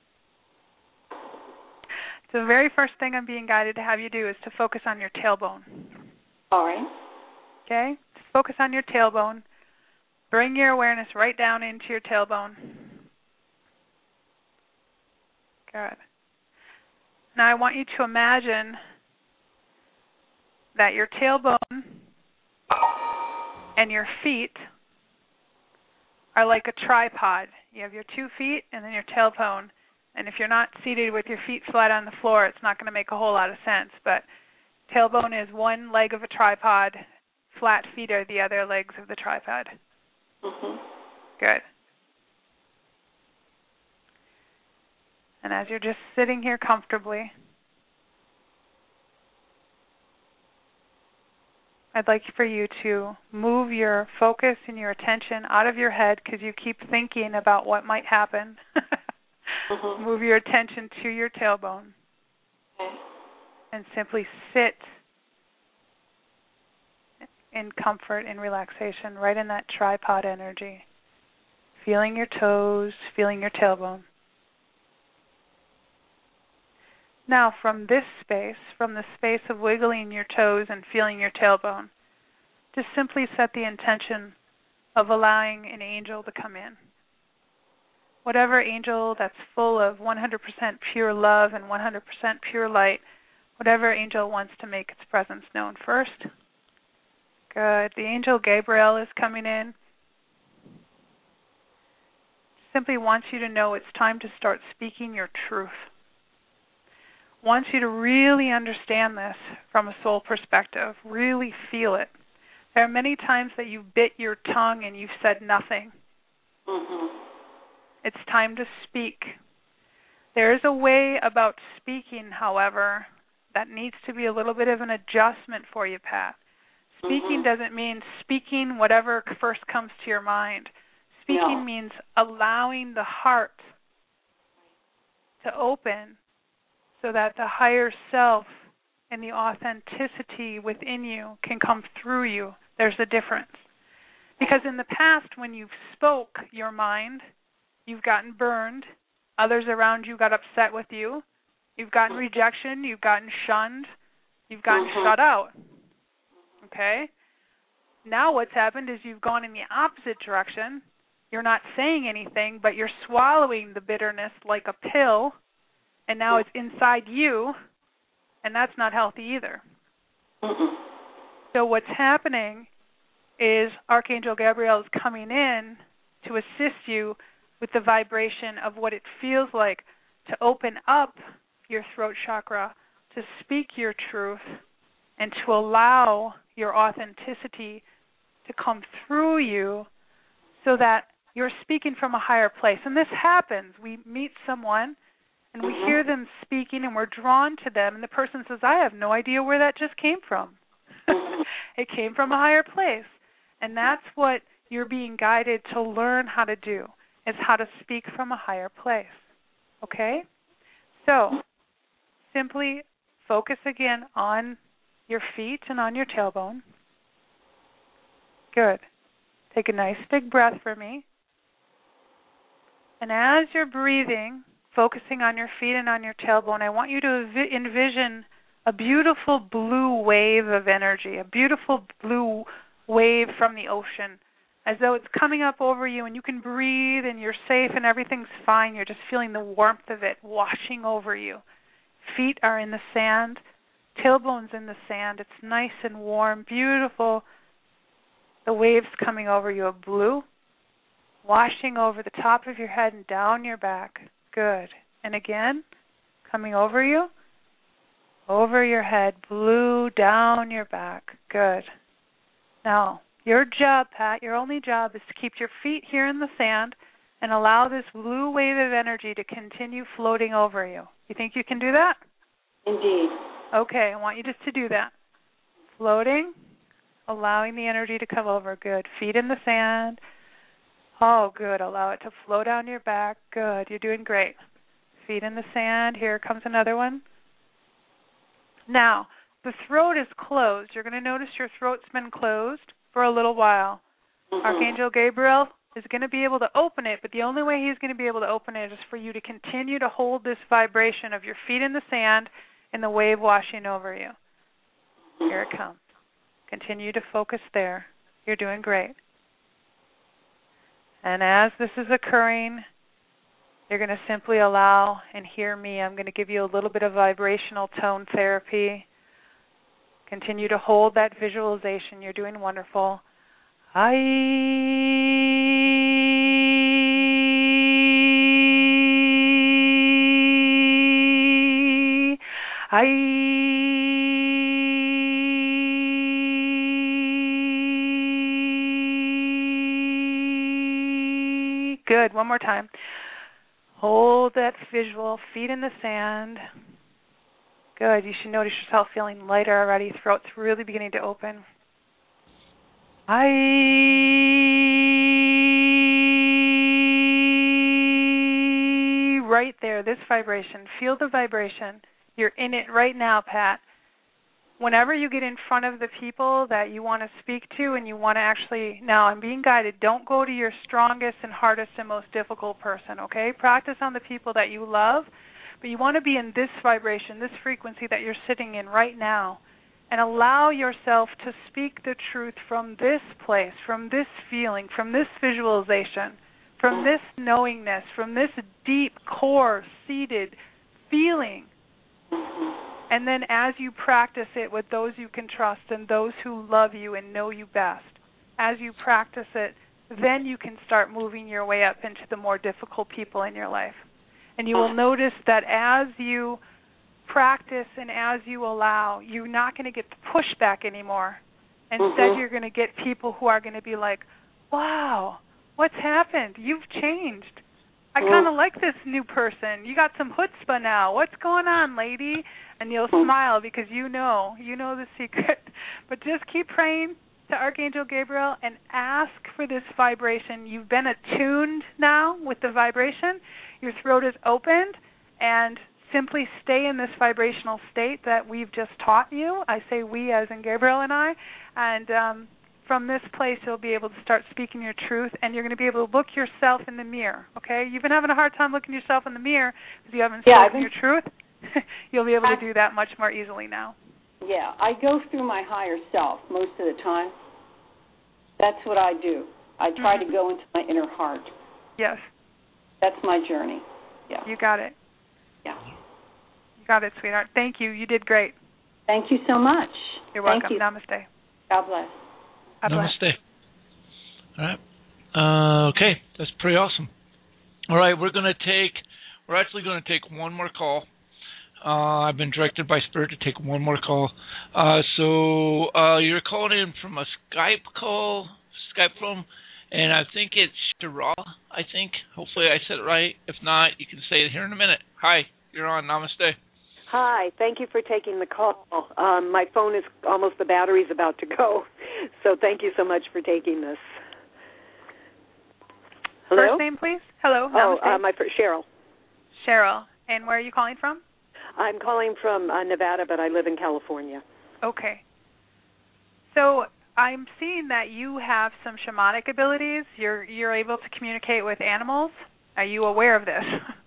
So the very first thing I'm being guided to have you do is to focus on your tailbone. All right. Okay? Just focus on your tailbone. Bring your awareness right down into your tailbone. Good. Now I want you to imagine that your tailbone and your feet are like a tripod. You have your two feet and then your tailbone. And if you're not seated with your feet flat on the floor, it's not going to make a whole lot of sense. But tailbone is one leg of a tripod. Flat feet are the other legs of the tripod. Mm-hmm. Good. And as you're just sitting here comfortably, I'd like for you to move your focus and your attention out of your head because you keep thinking about what might happen. Mm-hmm. Move your attention to your tailbone. Okay. And simply sit in comfort and relaxation right in that tripod energy. feeling your toes, feeling your tailbone. Now, from this space, from the space of wiggling your toes and feeling your tailbone, just simply set the intention of allowing an angel to come in. Whatever angel that's full of one hundred percent pure love and one hundred percent pure light, whatever angel wants to make its presence known first. Good. The angel Gabriel is coming in. Simply wants you to know it's time to start speaking your truth. Wants you to really understand this from a soul perspective, really feel it. There are many times that you bit your tongue and you've said nothing. Mm-hmm. It's time to speak. There is a way about speaking, however, that needs to be a little bit of an adjustment for you, Pat. Speaking mm-hmm. doesn't mean speaking whatever first comes to your mind. Speaking no. means allowing the heart to open so that the higher self and the authenticity within you can come through you. There's a difference. Because in the past, when you've spoke your mind, you've gotten burned, others around you got upset with you, you've gotten rejection, you've gotten shunned, you've gotten mm-hmm. shut out. Okay? Now what's happened is you've gone in the opposite direction. You're not saying anything, but you're swallowing the bitterness like a pill, and now it's inside you, and that's not healthy either. Mm-mm. So what's happening is Archangel Gabriel is coming in to assist you with the vibration of what it feels like to open up your throat chakra, to speak your truth, and to allow your authenticity to come through you so that you're speaking from a higher place. And this happens. We meet someone and we hear them speaking and we're drawn to them, and the person says, I have no idea where that just came from. It came from a higher place. And that's what you're being guided to learn how to do, is how to speak from a higher place. Okay? So, simply focus again on your feet and on your tailbone. Good. Take a nice big breath for me. And as you're breathing, focusing on your feet and on your tailbone, I want you to envision a beautiful blue wave of energy, a beautiful blue wave from the ocean, as though it's coming up over you and you can breathe and you're safe and everything's fine. You're just feeling the warmth of it washing over you. Feet are in the sand, tailbone's in the sand. It's nice and warm, beautiful. The waves coming over you of blue, washing over the top of your head and down your back. Good. And again, coming over you, over your head, blue, down your back. Good. Now, your job, Pat, your only job is to keep your feet here in the sand and allow this blue wave of energy to continue floating over you. You think you can do that? Indeed. Okay, I want you just to do that. Floating, allowing the energy to come over. Good. Feet in the sand. Oh, good. Allow it to flow down your back. Good. You're doing great. Feet in the sand. Here comes another one. Now, the throat is closed. You're going to notice your throat's been closed for a little while. Mm-hmm. Archangel Gabriel is going to be able to open it, but the only way he's going to be able to open it is for you to continue to hold this vibration of your feet in the sand and the wave washing over you. Here it comes. Continue to focus there. You're doing great. And as this is occurring, you're going to simply allow and hear me. I'm going to give you a little bit of vibrational tone therapy. Continue to hold that visualization. You're doing wonderful. I, I, good. One more time. Hold that visual, feet in the sand. Good. You should notice yourself feeling lighter already. Throat's really beginning to open. I, right there, this vibration. Feel the vibration. You're in it right now, Pat. whenever you get in front of the people that you want to speak to and you want to actually, now I'm being guided, don't go to your strongest and hardest and most difficult person, okay? Practice on the people that you love, but you want to be in this vibration, this frequency that you're sitting in right now, and allow yourself to speak the truth from this place, from this feeling, from this visualization, from this knowingness, from this deep core seated feeling. And then as you practice it with those you can trust and those who love you and know you best, as you practice it, then you can start moving your way up into the more difficult people in your life. And you will notice that as you practice and as you allow, you're not going to get the pushback anymore. Instead, mm-hmm. you're going to get people who are going to be like, wow, what's happened? You've changed. I kind of like this new person. You got some chutzpah now. What's going on, lady? And you'll smile because you know, you know the secret. But just keep praying to Archangel Gabriel and ask for this vibration. You've been attuned now with the vibration. Your throat is opened, and simply stay in this vibrational state that we've just taught you. I say we as in Gabriel and I. And um, from this place, you'll be able to start speaking your truth, and you're going to be able to look yourself in the mirror, okay? You've been having a hard time looking yourself in the mirror because you haven't yeah, spoken your truth. You'll be able to do that much more easily now. Yeah, I go through my higher self most of the time. That's what I do. I try mm-hmm. to go into my inner heart. Yes. That's my journey. Yeah. You got it. Yeah. You got it, sweetheart. Thank you. You did great. Thank you so much. You're Thank welcome. you. Namaste. God bless. God bless. Namaste. All right. Uh, okay, that's pretty awesome. All right, we're going to take, we're actually going to take one more call. Uh, I've been directed by Spirit to take one more call. Uh, so uh, you're calling in from a Skype call, Skype phone, and I think it's Shira, I think. Hopefully I said it right. If not, you can say it here in a minute. Hi, you're on. Namaste. Hi, thank you for taking the call. Um, my phone is almost, the battery's about to go, so thank you so much for taking this. Hello? First name, please. Hello. Oh, Namaste. uh, my first, Cheryl. Cheryl. And where are you calling from? I'm calling from uh, Nevada, but I live in California. Okay. So I'm seeing that you have some shamanic abilities. You're you're able to communicate with animals. Are you aware of this?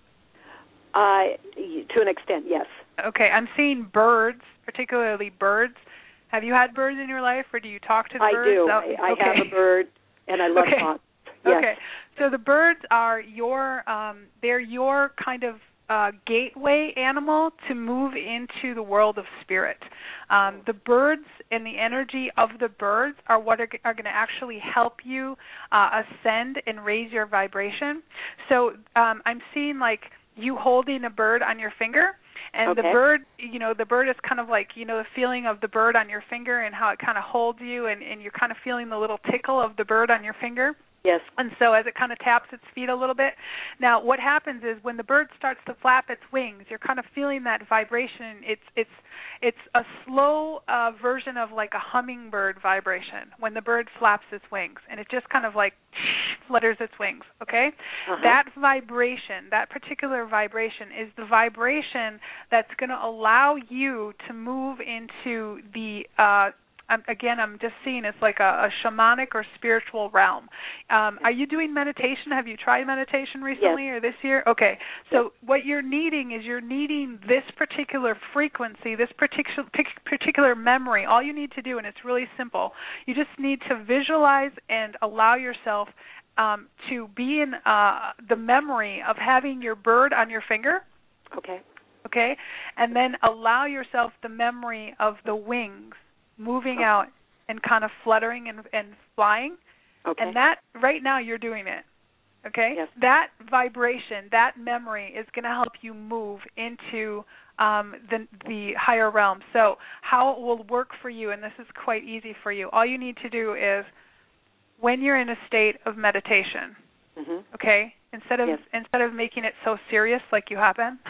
Uh, to an extent, yes. Okay. I'm seeing birds, particularly birds. Have you had birds in your life, or do you talk to the I birds? do. Oh, I, I okay. have a bird, and I love okay. thoughts. Yes. Okay. So the birds are your um, they're your kind of uh, gateway animal to move into the world of spirit. Um, the birds and the energy of the birds are what are, are going to actually help you uh, ascend and raise your vibration. So um, I'm seeing like you holding a bird on your finger, and okay. the bird, you know, the bird is kind of like, you know, the feeling of the bird on your finger and how it kind of holds you, and, and you're kind of feeling the little tickle of the bird on your finger. Yes. And so as it kind of taps its feet a little bit. Now, what happens is when the bird starts to flap its wings, you're kind of feeling that vibration. It's it's it's a slow uh, version of like a hummingbird vibration when the bird flaps its wings, and it just kind of like flutters its wings, okay? Uh-huh. That vibration, that particular vibration is the vibration that's going to allow you to move into the uh I'm, again, I'm just seeing it's like a, a shamanic or spiritual realm. Um, are you doing meditation? Have you tried meditation recently yes. or this year? Okay. So yes. what you're needing is you're needing this particular frequency, this particular particular memory. All you need to do, and it's really simple, you just need to visualize and allow yourself um, to be in uh, the memory of having your bird on your finger. Okay. Okay. And then allow yourself the memory of the wings moving okay. out and kind of fluttering and, and flying. Okay. And that, right now, you're doing it. Okay? Yes. That vibration, that memory is going to help you move into um, the, the higher realm. So how it will work for you, and this is quite easy for you, all you need to do is when you're in a state of meditation, mm-hmm. okay, instead of yes. instead of making it so serious like you have been,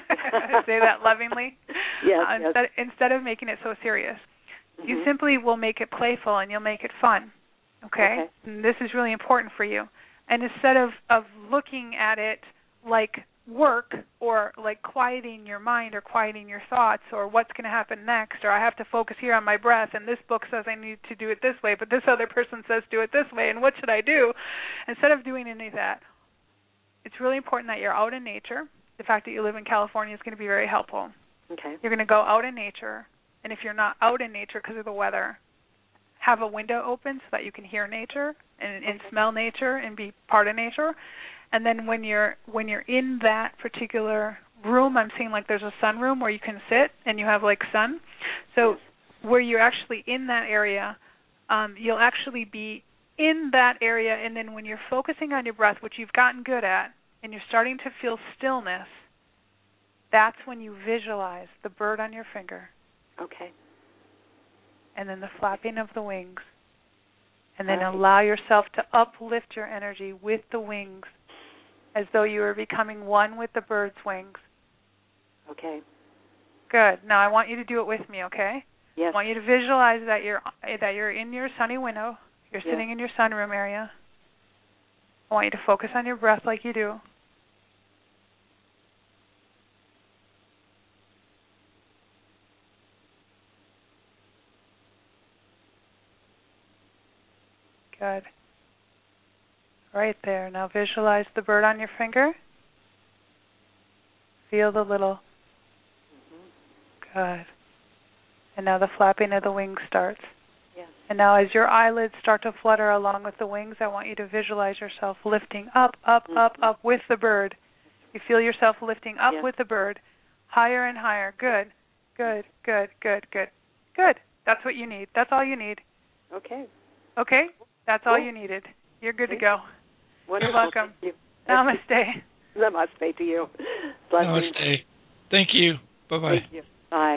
I say that lovingly, yes, uh, yes. Instead, instead of making it so serious, mm-hmm. you simply will make it playful and you'll make it fun, okay? okay. And this is really important for you. And instead of, of looking at it like work or like quieting your mind or quieting your thoughts or what's going to happen next or I have to focus here on my breath and this book says I need to do it this way but this other person says do it this way and what should I do? Instead of doing any of that, it's really important that you're out in nature. The fact that you live in California is going to be very helpful. Okay. You're going to go out in nature, and if you're not out in nature because of the weather, have a window open so that you can hear nature and, and okay. smell nature and be part of nature. And then when you're when you're in that particular room, I'm seeing like there's a sunroom where you can sit and you have like sun. So yes. where you're actually in that area, um, you'll actually be in that area. And then when you're focusing on your breath, which you've gotten good at, and you're starting to feel stillness, that's when you visualize the bird on your finger. Okay. And then the flapping of the wings. And then right. allow yourself to uplift your energy with the wings as though you were becoming one with the bird's wings. Okay. Good. Now I want you to do it with me, okay? Yes. I want you to visualize that you're that you're in your sunny window. You're yes. sitting in your sunroom area. I want you to focus on your breath like you do. Good. Right there. Now visualize the bird on your finger. Feel the little. Mm-hmm. Good. And now the flapping of the wings starts. Yes. And now as your eyelids start to flutter along with the wings, I want you to visualize yourself lifting up, up, mm-hmm. up, up with the bird. You feel yourself lifting up yes. with the bird, higher and higher. Good, good, good, good, good, good. That's what you need. That's all you need. Okay. Okay? That's cool. all you needed. You're good Thank to go. Wonderful. You're welcome. Thank you. Namaste. Namaste to you. Blessings. Namaste. Thank you. Bye-bye. Thank you. Bye.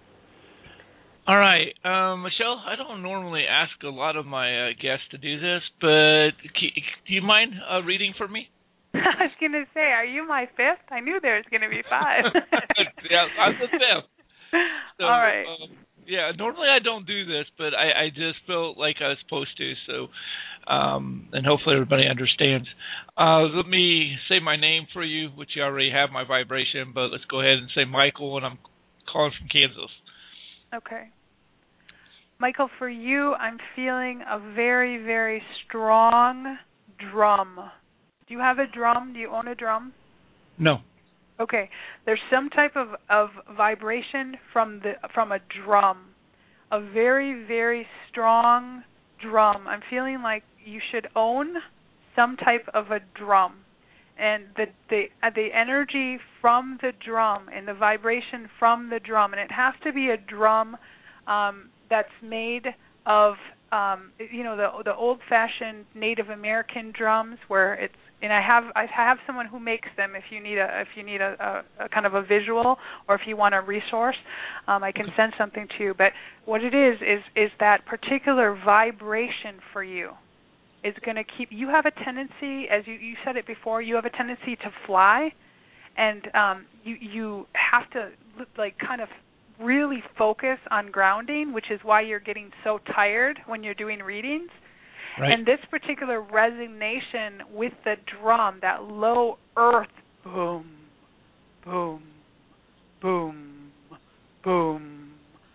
All right, um, Michelle, I don't normally ask a lot of my uh, guests to do this, but do you mind uh, reading for me? I was going to say, are you my fifth? I knew there was going to be five. Yeah, I'm the fifth. So, all right. Um, yeah, normally I don't do this, but I, I just felt like I was supposed to, so, um, and hopefully everybody understands. Uh, let me say my name for you, which you already have, my vibration, but let's go ahead and say Michael, and I'm calling from Kansas. Okay. Michael, for you, I'm feeling a very, very strong drum. Do you have a drum? Do you own a drum? No. Okay. There's some type of, of vibration from the from a drum, a very, very strong drum. I'm feeling like you should own some type of a drum. And the the uh, the energy from the drum and the vibration from the drum, and it has to be a drum um, that's made of um, you know the the old-fashioned Native American drums, where it's and I have I have someone who makes them. If you need a if you need a, a, a kind of a visual, or if you want a resource, um, I can send something to you. But what it is is is that particular vibration for you. Is going to keep you have a tendency, as you, you said it before, you have a tendency to fly, and um, you you have to like kind of really focus on grounding, which is why you're getting so tired when you're doing readings. Right. And this particular resonation with the drum, that low earth boom, boom, boom, boom,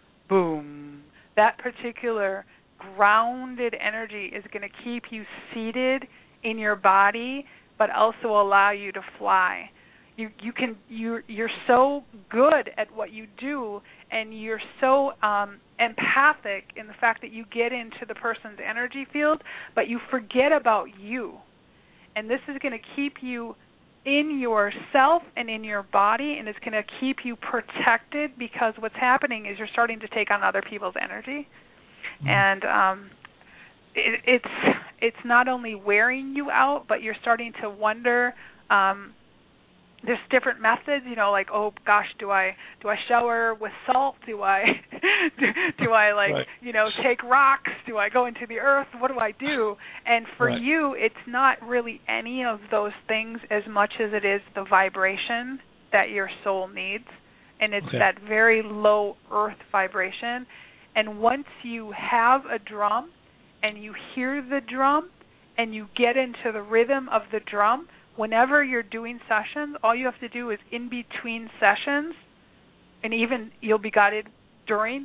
boom, that particular grounded energy is going to keep you seated in your body, but also allow you to fly. You you can you you're so good at what you do, and you're so um, empathic in the fact that you get into the person's energy field, but you forget about you. And this is going to keep you in yourself and in your body, and it's going to keep you protected, because what's happening is you're starting to take on other people's energy. And um, it, it's it's not only wearing you out, but you're starting to wonder. Um, there's different methods, you know, like, oh gosh, do I do I shower with salt? Do I do, do I like right. you know take rocks? Do I go into the earth? What do I do? And for right. you, it's not really any of those things as much as it is the vibration that your soul needs, and it's okay. that very low earth vibration. And once you have a drum and you hear the drum and you get into the rhythm of the drum, whenever you're doing sessions, all you have to do is in between sessions, and even you'll be guided during.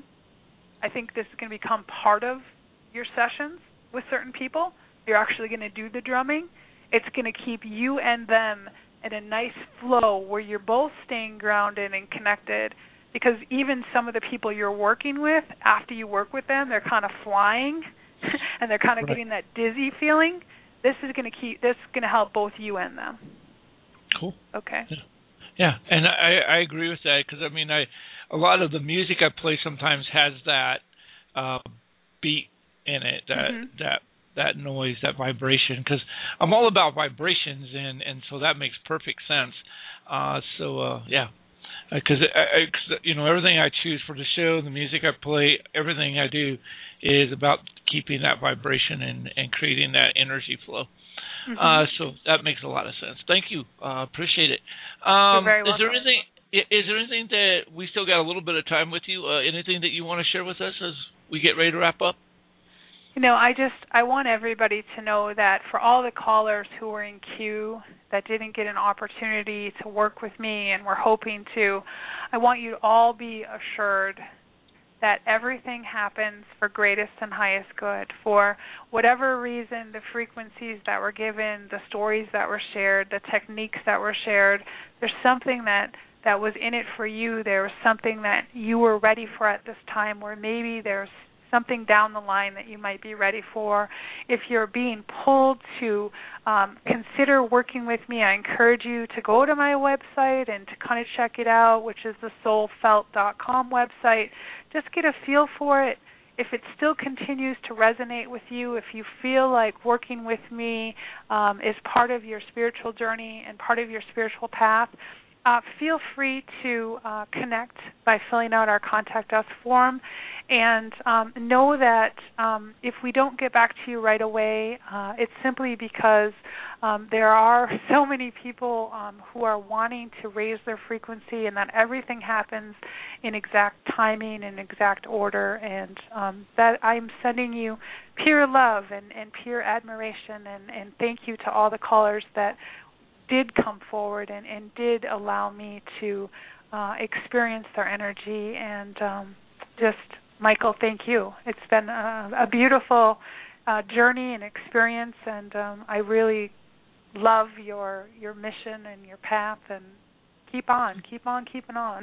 I think this is going to become part of your sessions with certain people. You're actually going to do the drumming. It's going to keep you and them in a nice flow where you're both staying grounded and connected, because even some of the people you're working with, after you work with them, they're kind of flying and they're kind of right. getting that dizzy feeling. This is going to keep. This is going to help both you and them. Cool. Okay. Yeah, yeah. And I, I agree with that, because I mean, I a lot of the music I play sometimes has that uh, beat in it, that mm-hmm. that that noise, that vibration, because I'm all about vibrations, and, and so that makes perfect sense. Uh, so uh, yeah, because you know, everything I choose for the show, the music I play, everything I do is about keeping that vibration and, and creating that energy flow. Mm-hmm. Uh, so that makes a lot of sense. Thank you. Uh, appreciate it. Um, You're very welcome. Is there anything? Is there anything that we still got a little bit of time with you? Uh, anything that you want to share with us as we get ready to wrap up? You know, I just, I want everybody to know that for all the callers who were in queue that didn't get an opportunity to work with me and were hoping to, I want you to all be assured that everything happens for greatest and highest good. For whatever reason, the frequencies that were given, the stories that were shared, the techniques that were shared, there's something that, that was in it for you. There was something that you were ready for at this time, where maybe there's something down the line that you might be ready for. If you're being pulled to um, consider working with me, I encourage you to go to my website and to kind of check it out, which is the soul felt dot com website. Just get a feel for it. If it still continues to resonate with you, if you feel like working with me um, is part of your spiritual journey and part of your spiritual path, Uh, feel free to uh, connect by filling out our Contact Us form, and um, know that um, if we don't get back to you right away, uh, it's simply because um, there are so many people um, who are wanting to raise their frequency, and that everything happens in exact timing and exact order, and um, that I'm sending you pure love and, and pure admiration, and, and thank you to all the callers that did come forward and, and did allow me to uh, experience their energy. And um, just, Michael, thank you. It's been a, a beautiful uh, journey and experience, and um, I really love your your mission and your path, and keep on, keep on, keeping on.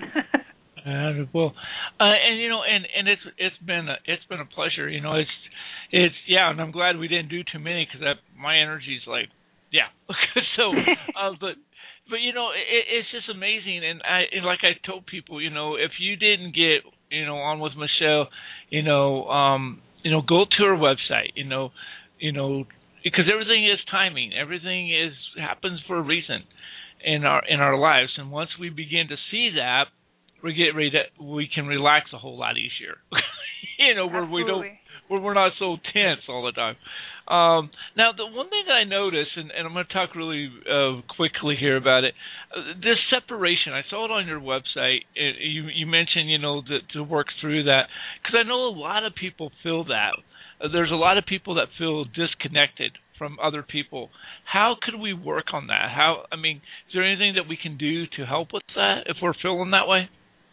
Uh, well, uh, and you know, and, and it's it's been a, it's been a pleasure. You know, it's it's yeah, and I'm glad we didn't do too many, because my energy's like. Yeah. so, uh, but, but you know, it, it's just amazing, and I, and like I told people, you know, if you didn't get, you know, on with Michelle, you know, um, you know, go to her website, you know, you know, because everything is timing, everything is happens for a reason in our in our lives, and once we begin to see that, we get ready to, we can relax a whole lot easier. you know, where we don't, where we're not so tense all the time. Um, now, the one thing I noticed, and, and I'm going to talk really uh, quickly here about it, uh, this separation. I saw it on your website. It, you, you mentioned, you know, that to work through that, because I know a lot of people feel that. Uh, there's a lot of people that feel disconnected from other people. How could we work on that? How? I mean, is there anything that we can do to help with that if we're feeling that way?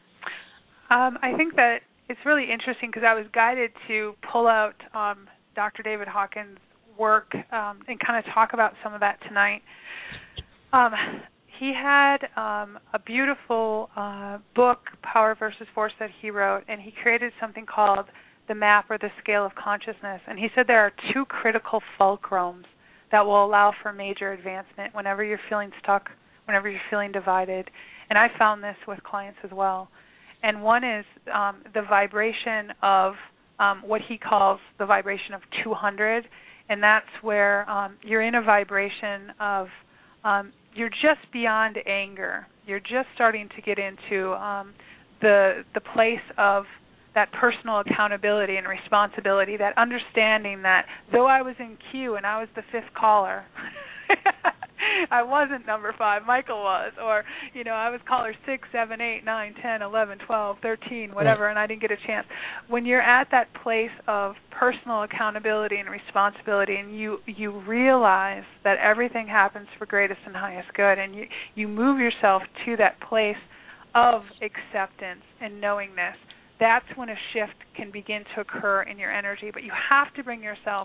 Um, I think that it's really interesting, because I was guided to pull out um, Doctor David Hawkins' work um, and kind of talk about some of that tonight. Um, he had um, a beautiful uh, book, Power versus Force, that he wrote, and he created something called the map or the scale of consciousness. And he said there are two critical fulcrums that will allow for major advancement whenever you're feeling stuck, whenever you're feeling divided. And I found this with clients as well. And one is um, the vibration of Um, what he calls the vibration of two hundred, and that's where um, you're in a vibration of, um, you're just beyond anger. You're just starting to get into um, the the place of that personal accountability and responsibility, that understanding that though I was in queue and I was the fifth caller, I wasn't number five. Michael was, or you know, I was caller six, seven, eight, nine, ten, eleven, twelve, thirteen, whatever, right. And I didn't get a chance. When you're at that place of personal accountability and responsibility, and you you realize that everything happens for greatest and highest good, and you you move yourself to that place of acceptance and knowingness, that's when a shift can begin to occur in your energy. But you have to bring yourself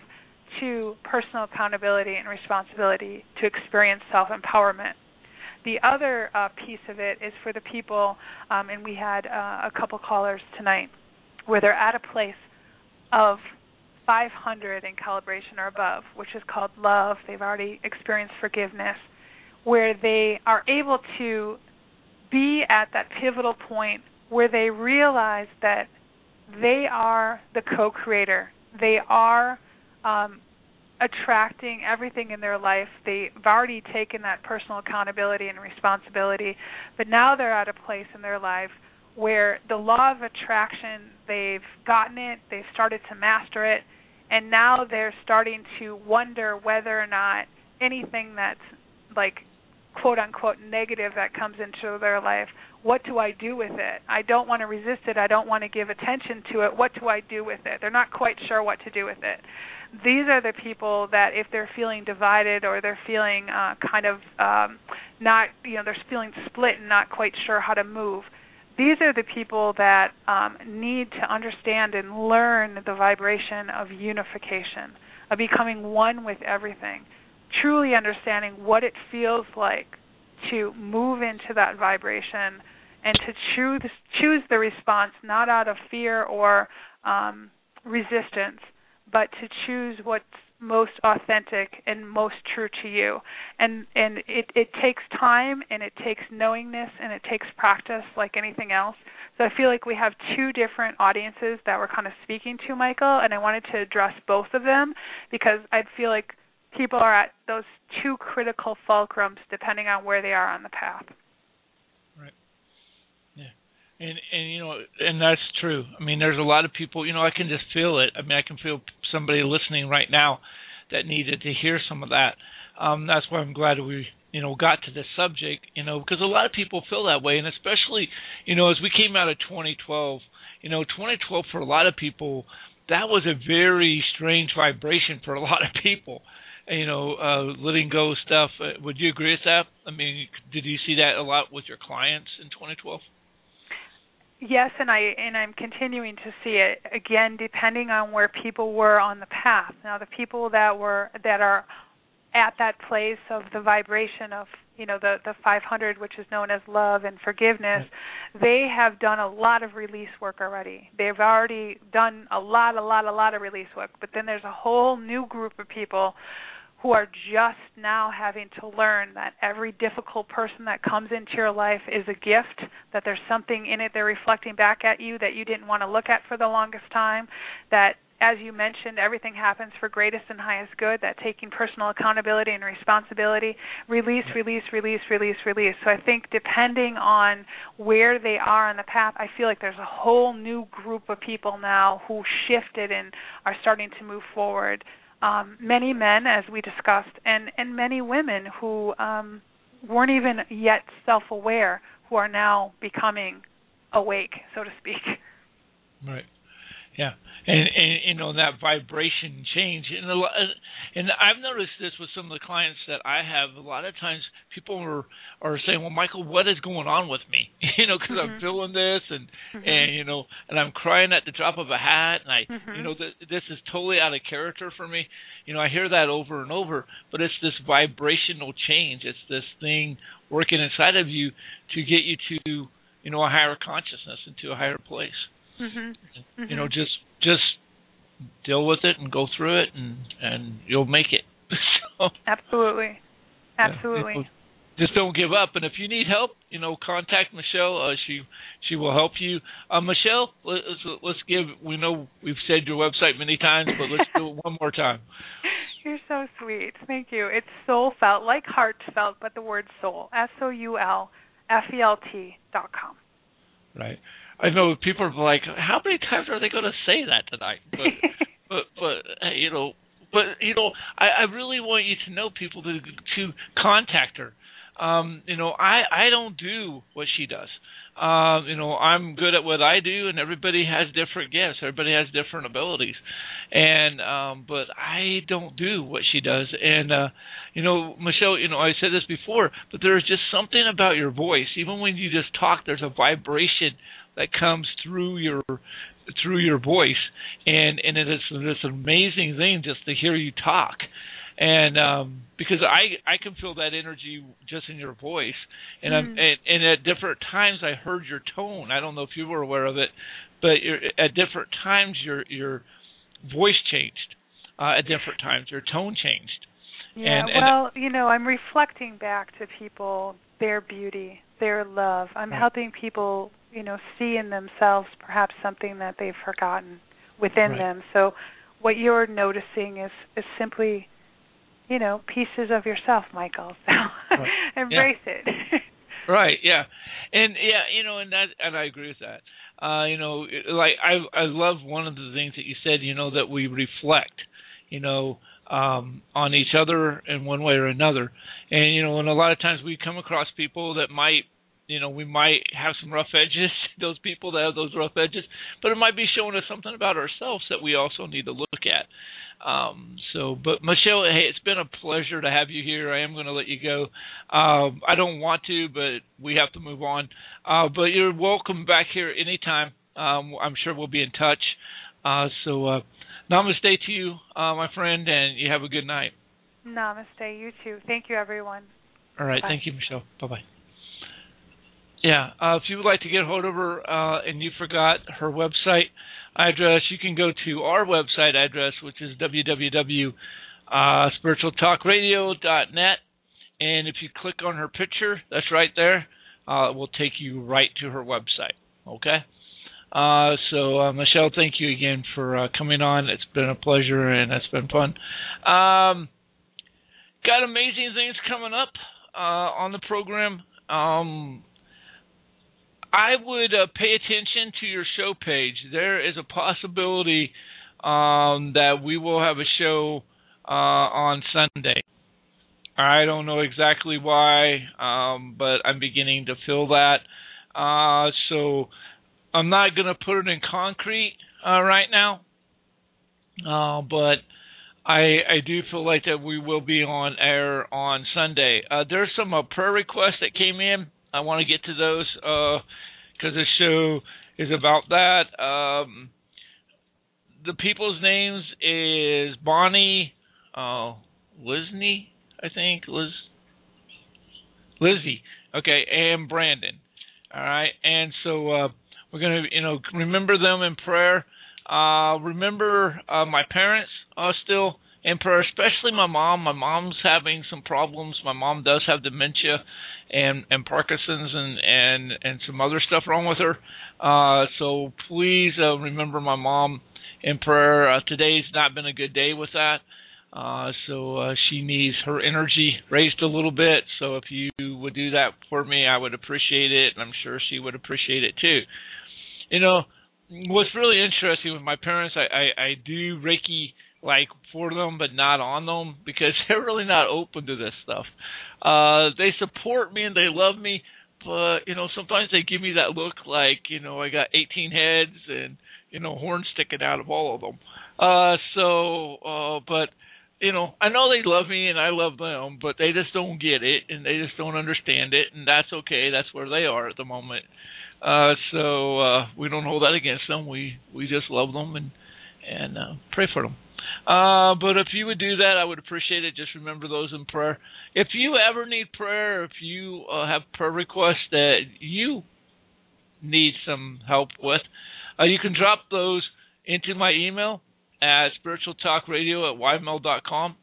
to personal accountability and responsibility to experience self-empowerment. The other uh, piece of it is for the people, um, and we had uh, a couple callers tonight, where they're at a place of five hundred in calibration or above, which is called love. They've already experienced forgiveness, where they are able to be at that pivotal point where they realize that they are the co-creator. They are um, attracting everything in their life. They've already taken that personal accountability and responsibility, but now they're at a place in their life where the law of attraction, they've gotten it, they've started to master it, and now they're starting to wonder whether or not anything that's like quote-unquote negative that comes into their life, what do I do with it? I don't want to resist it. I don't want to give attention to it. What do I do with it? They're not quite sure what to do with it. These are the people that if they're feeling divided or they're feeling uh, kind of um, not, you know, they're feeling split and not quite sure how to move, these are the people that um, need to understand and learn the vibration of unification, of becoming one with everything, truly understanding what it feels like to move into that vibration and to choose choose the response not out of fear or um, resistance, but to choose what's most authentic and most true to you. And and it, it takes time, and it takes knowingness, and it takes practice like anything else. So I feel like we have two different audiences that we're kind of speaking to, Michael, and I wanted to address both of them because I feel like people are at those two critical fulcrums depending on where they are on the path. Right. Yeah. And, and you know, and that's true. I mean, there's a lot of people, you know, I can just feel it. I mean, I can feel somebody listening right now that needed to hear some of that. Um, that's why I'm glad we, you know, got to this subject, you know, because a lot of people feel that way. And especially, you know, as we came out of twenty twelve, you know, twenty twelve for a lot of people, that was a very strange vibration for a lot of people. You know, uh, letting go stuff. Uh, would you agree with that? I mean, did you see that a lot with your clients in twenty twelve? Yes, and I and I'm continuing to see it again, depending on where people were on the path. Now, the people that were that are at that place of the vibration of, you know, the the five hundred, which is known as love and forgiveness, they have done a lot of release work already. They've already done a lot, a lot, a lot of release work. But then there's a whole new group of people who are just now having to learn that every difficult person that comes into your life is a gift, that there's something in it they're reflecting back at you that you didn't want to look at for the longest time, that, as you mentioned, everything happens for greatest and highest good, that taking personal accountability and responsibility, release, release, release, release, release. So I think depending on where they are on the path, I feel like there's a whole new group of people now who shifted and are starting to move forward. Um, many men, as we discussed, and, and many women who um, weren't even yet self-aware, who are now becoming awake, so to speak. Right. Yeah, and, and you know, that vibration change, and a lot, and I've noticed this with some of the clients that I have. A lot of times, people are are saying, "Well, Michael, what is going on with me?" You know, because mm-hmm. I'm feeling this, and mm-hmm. and you know, and I'm crying at the drop of a hat, and I, mm-hmm. you know, th- this is totally out of character for me. You know, I hear that over and over, but it's this vibrational change. It's this thing working inside of you to get you to, you know, a higher consciousness and to a higher place. Mm-hmm. Mm-hmm. You know, just just deal with it and go through it, and, and you'll make it. So, absolutely, absolutely. Yeah, just don't give up. And if you need help, you know, contact Michelle. Uh, she she will help you. Uh, Michelle, let's let's give. We know we've said your website many times, but let's do it one more time. You're so sweet. Thank you. It's soulfelt, like heartfelt, but the word soul. S O U L F E L T dot com. Right. I know people are like, how many times are they going to say that tonight? But, but, but hey, you know, but you know, I, I really want you to know, people, to to contact her. Um, you know, I I don't do what she does. Uh, you know, I'm good at what I do, and everybody has different gifts. Everybody has different abilities, and um, but I don't do what she does. And uh, you know, Michelle, you know, I said this before, but there's just something about your voice. Even when you just talk, there's a vibration that comes through your through your voice, and and it is this amazing thing just to hear you talk. And um, because I I can feel that energy just in your voice, and mm. I'm and, and at different times I heard your tone. I don't know if you were aware of it, but you're, at different times your your voice changed. Uh, at different times your tone changed. Yeah. And, and well, you know, I'm reflecting back to people their beauty, their love. I'm right. helping people, you know, see in themselves perhaps something that they've forgotten within right. them. So what you're noticing is is simply, you know, pieces of yourself, Michael. So right. embrace yeah. it. Right. Yeah. And yeah, you know, and that, and I agree with that. Uh, you know, like I, I love one of the things that you said. You know, that we reflect, you know, um, on each other in one way or another. And you know, and a lot of times we come across people that might, you know, we might have some rough edges. Those people that have those rough edges, but it might be showing us something about ourselves that we also need to look at. Um, so, but Michelle, hey, it's been a pleasure to have you here. I am going to let you go. Um, I don't want to, but we have to move on. Uh, but you're welcome back here anytime. Um, I'm sure we'll be in touch. Uh, so, uh, namaste to you, uh, my friend, and you have a good night. Namaste, you too. Thank you, everyone. All right. Bye. Thank you, Michelle. Bye-bye. Yeah, uh, if you would like to get a hold of her uh, and you forgot her website address, you can go to our website address, which is w w w dot spiritual talk radio dot net. And if you click on her picture, that's right there, uh, it will take you right to her website. Okay? Uh, so, uh, Michelle, thank you again for uh, coming on. It's been a pleasure, and it's been fun. Um, got amazing things coming up uh, on the program. Um I would uh, pay attention to your show page. There is a possibility um, that we will have a show uh, on Sunday. I don't know exactly why, um, but I'm beginning to feel that. Uh, so I'm not going to put it in concrete uh, right now, uh, but I, I do feel like that we will be on air on Sunday. Uh, there's some uh, prayer requests that came in. I want to get to those because uh, the show is about that. Um, the people's names is Bonnie, uh, Lizney, I think, Liz, Lizzie, okay, and Brandon. All right, and so uh, we're gonna, you know, remember them in prayer. Uh, remember uh, my parents uh, still in prayer, especially my mom. My mom's having some problems. My mom does have dementia and, and Parkinson's and, and, and some other stuff wrong with her. Uh, so please uh, remember my mom in prayer. Uh, today's not been a good day with that. Uh, so uh, she needs her energy raised a little bit. So if you would do that for me, I would appreciate it, and I'm sure she would appreciate it too. You know, what's really interesting with my parents, I, I, I do Reiki like for them, but not on them because they're really not open to this stuff. Uh, they support me and they love me, but you know, sometimes they give me that look like, you know, I got eighteen heads and, you know, horns sticking out of all of them. Uh, so, uh, but you know, I know they love me and I love them, but they just don't get it and they just don't understand it, and that's okay. That's where they are at the moment. Uh, so uh, we don't hold that against them. We we just love them and and uh, pray for them. Uh, but if you would do that, I would appreciate it. Just remember those in prayer. If you ever need prayer, if you uh, have prayer requests that you need some help with, uh, you can drop those into my email at spiritual talk radio at y mail dot com,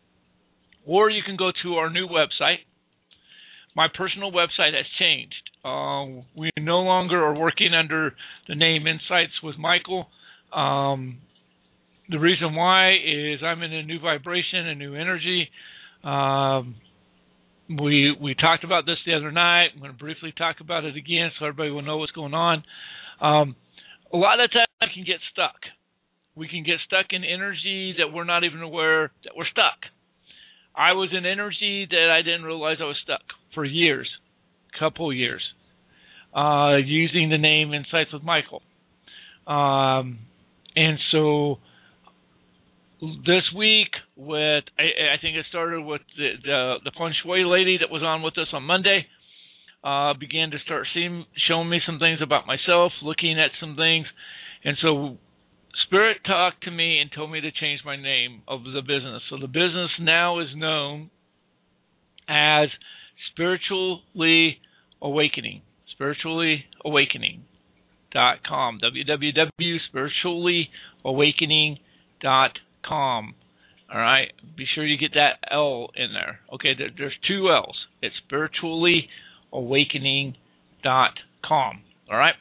or you can go to our new website. My personal website has changed. Uh, we no longer are working under the name Insights with Michael. Um, the reason why is I'm in a new vibration, a new energy. Um, we we talked about this the other night. I'm going to briefly talk about it again so everybody will know what's going on. Um, a lot of times I can get stuck. We can get stuck in energy that we're not even aware that we're stuck. I was in energy that I didn't realize I was stuck for years, couple years, uh, using the name Insights with Michael. Um, and so this week, with I, I think it started with the, the the feng shui lady that was on with us on Monday. Uh, began to start seeing, showing me some things about myself, looking at some things, and so Spirit talked to me and told me to change my name of the business. So the business now is known as Spiritually Awakening. Spiritually Awakening dot com. w w w dot spiritually awakening dot com. All right. Be sure you get that L in there. Okay. There, there's two L's. It's spiritually awakening dot com. All right.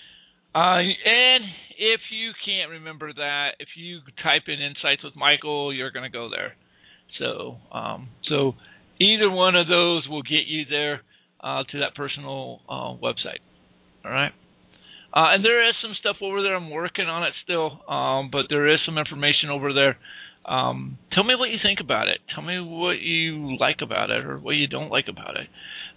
Uh, and if you can't remember that, if you type in Insights with Michael, you're going to go there. So, um, so either one of those will get you there uh, to that personal uh, website. All right. Uh, and there is some stuff over there. I'm working on it still, um, but there is some information over there. Um, tell me what you think about it. Tell me what you like about it or what you don't like about it.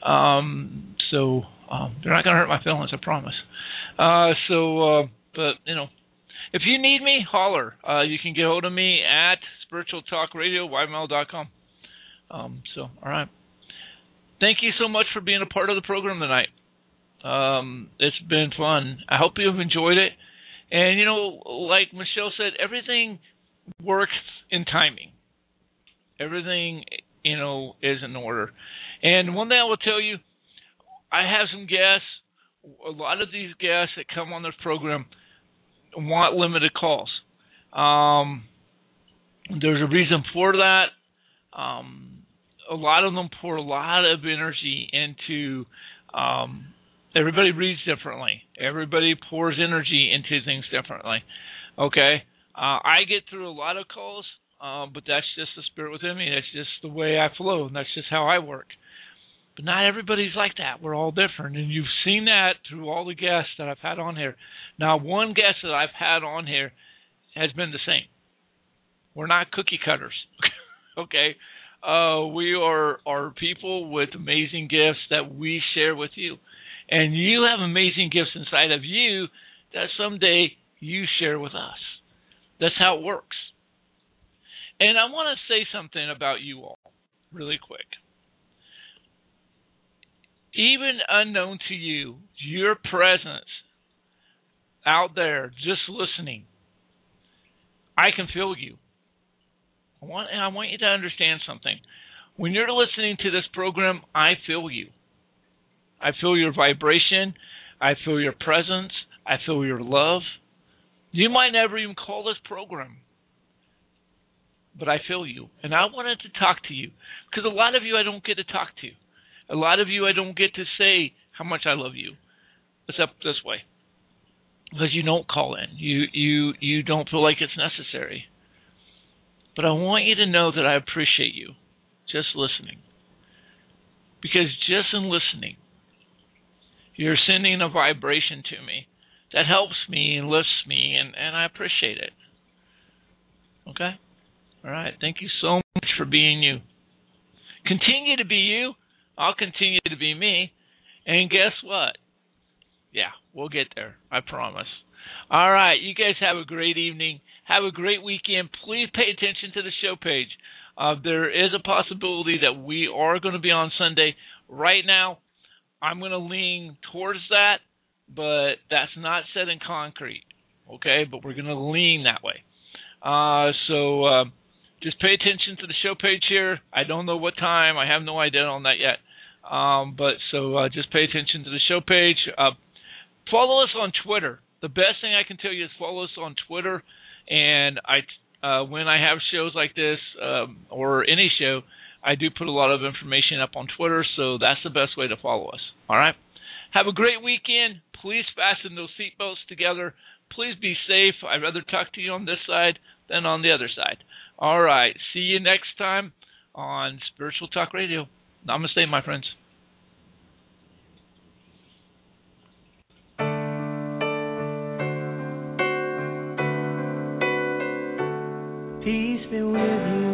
Um, so um, they're not going to hurt my feelings, I promise. Uh, so, uh, but, you know, if you need me, holler. Uh, you can get hold of me at spiritual talk radio y mail dot com. Um, so, all right. Thank you so much for being a part of the program tonight. Um, it's been fun. I hope you've enjoyed it. And, you know, like Michelle said, everything works in timing. Everything, you know, is in order. And one thing I will tell you, I have some guests. A lot of these guests that come on this program want limited calls. Um, there's a reason for that. Um, a lot of them pour a lot of energy into um, everybody reads differently. Everybody pours energy into things differently. Okay? Uh, I get through a lot of calls, uh, but that's just the spirit within me. That's just the way I flow, and that's just how I work. But not everybody's like that. We're all different, and you've seen that through all the guests that I've had on here. Now, one guest that I've had on here has been the same. We're not cookie cutters, okay? Uh, we are, are people with amazing gifts that we share with you. And you have amazing gifts inside of you that someday you share with us. That's how it works. And I want to say something about you all really quick. Even unknown to you, your presence out there just listening, I can feel you. I want, and I want you to understand something. When you're listening to this program, I feel you. I feel your vibration. I feel your presence. I feel your love. You might never even call this program, but I feel you. And I wanted to talk to you because a lot of you I don't get to talk to. A lot of you I don't get to say how much I love you, except this way, because you don't call in. You you you don't feel like it's necessary. But I want you to know that I appreciate you just listening, because just in listening, you're sending a vibration to me that helps me and lifts me, and, and I appreciate it. Okay? All right. Thank you so much for being you. Continue to be you. I'll continue to be me. And guess what? Yeah, we'll get there. I promise. All right. You guys have a great evening. Have a great weekend. Please pay attention to the show page. Uh, there is a possibility that we are going to be on Sunday. Right now, I'm going to lean towards that, but that's not set in concrete, okay? But we're going to lean that way. Uh, so uh, just pay attention to the show page here. I don't know what time. I have no idea on that yet. Um, but so uh, just pay attention to the show page. Uh, follow us on Twitter. The best thing I can tell you is follow us on Twitter. And I, uh, when I have shows like this um, or any show, I do put a lot of information up on Twitter, so that's the best way to follow us. All right? Have a great weekend. Please fasten those seatbelts together. Please be safe. I'd rather talk to you on this side than on the other side. All right. See you next time on Spiritual Talk Radio. Namaste, my friends. be with you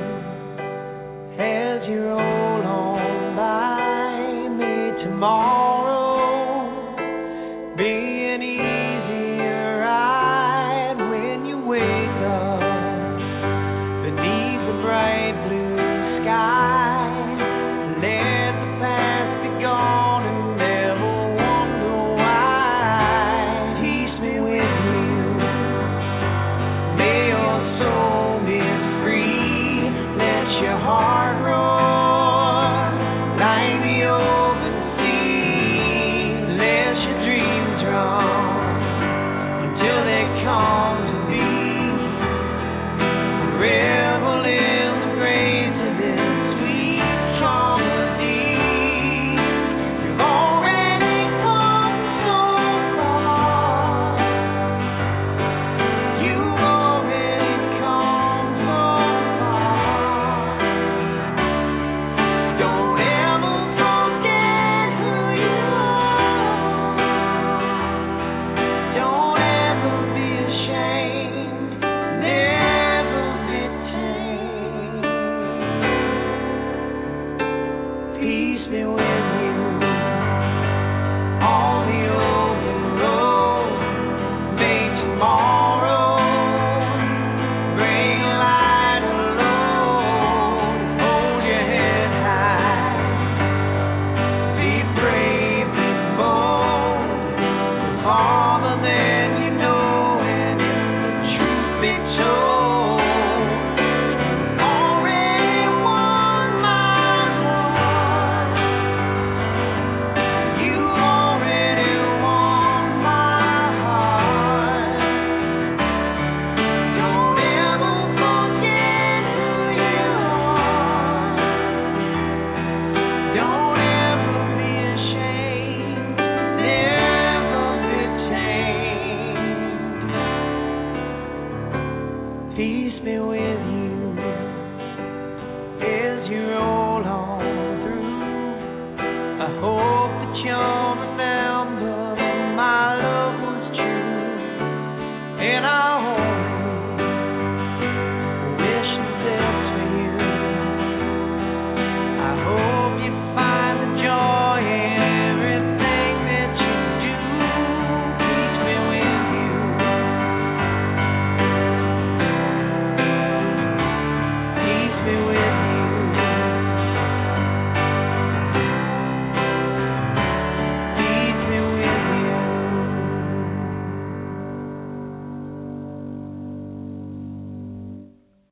as you roll on by me tomorrow. Be an easier ride when you wake up beneath the bright blue sky. Let the past be gone and never wonder why. Peace be with you. May your soul be free. Let your heart roar like the open sea. Let your dreams run until they come to be. Revel in the grace of this sweet comedy. You've already come so far. You've already come so far. Don't ever forget who you are. Don't ever be ashamed. Never be tamed. Peace be with you on the open road. May tomorrow bring light alone. Hold your head high. Be brave, be bold. Farther than you know, and if the truth be told, already won my heart. You already won my heart. Don't ever forget who you are. Don't ever be ashamed. Never be tamed. Peace be with you as you roll on through. I hope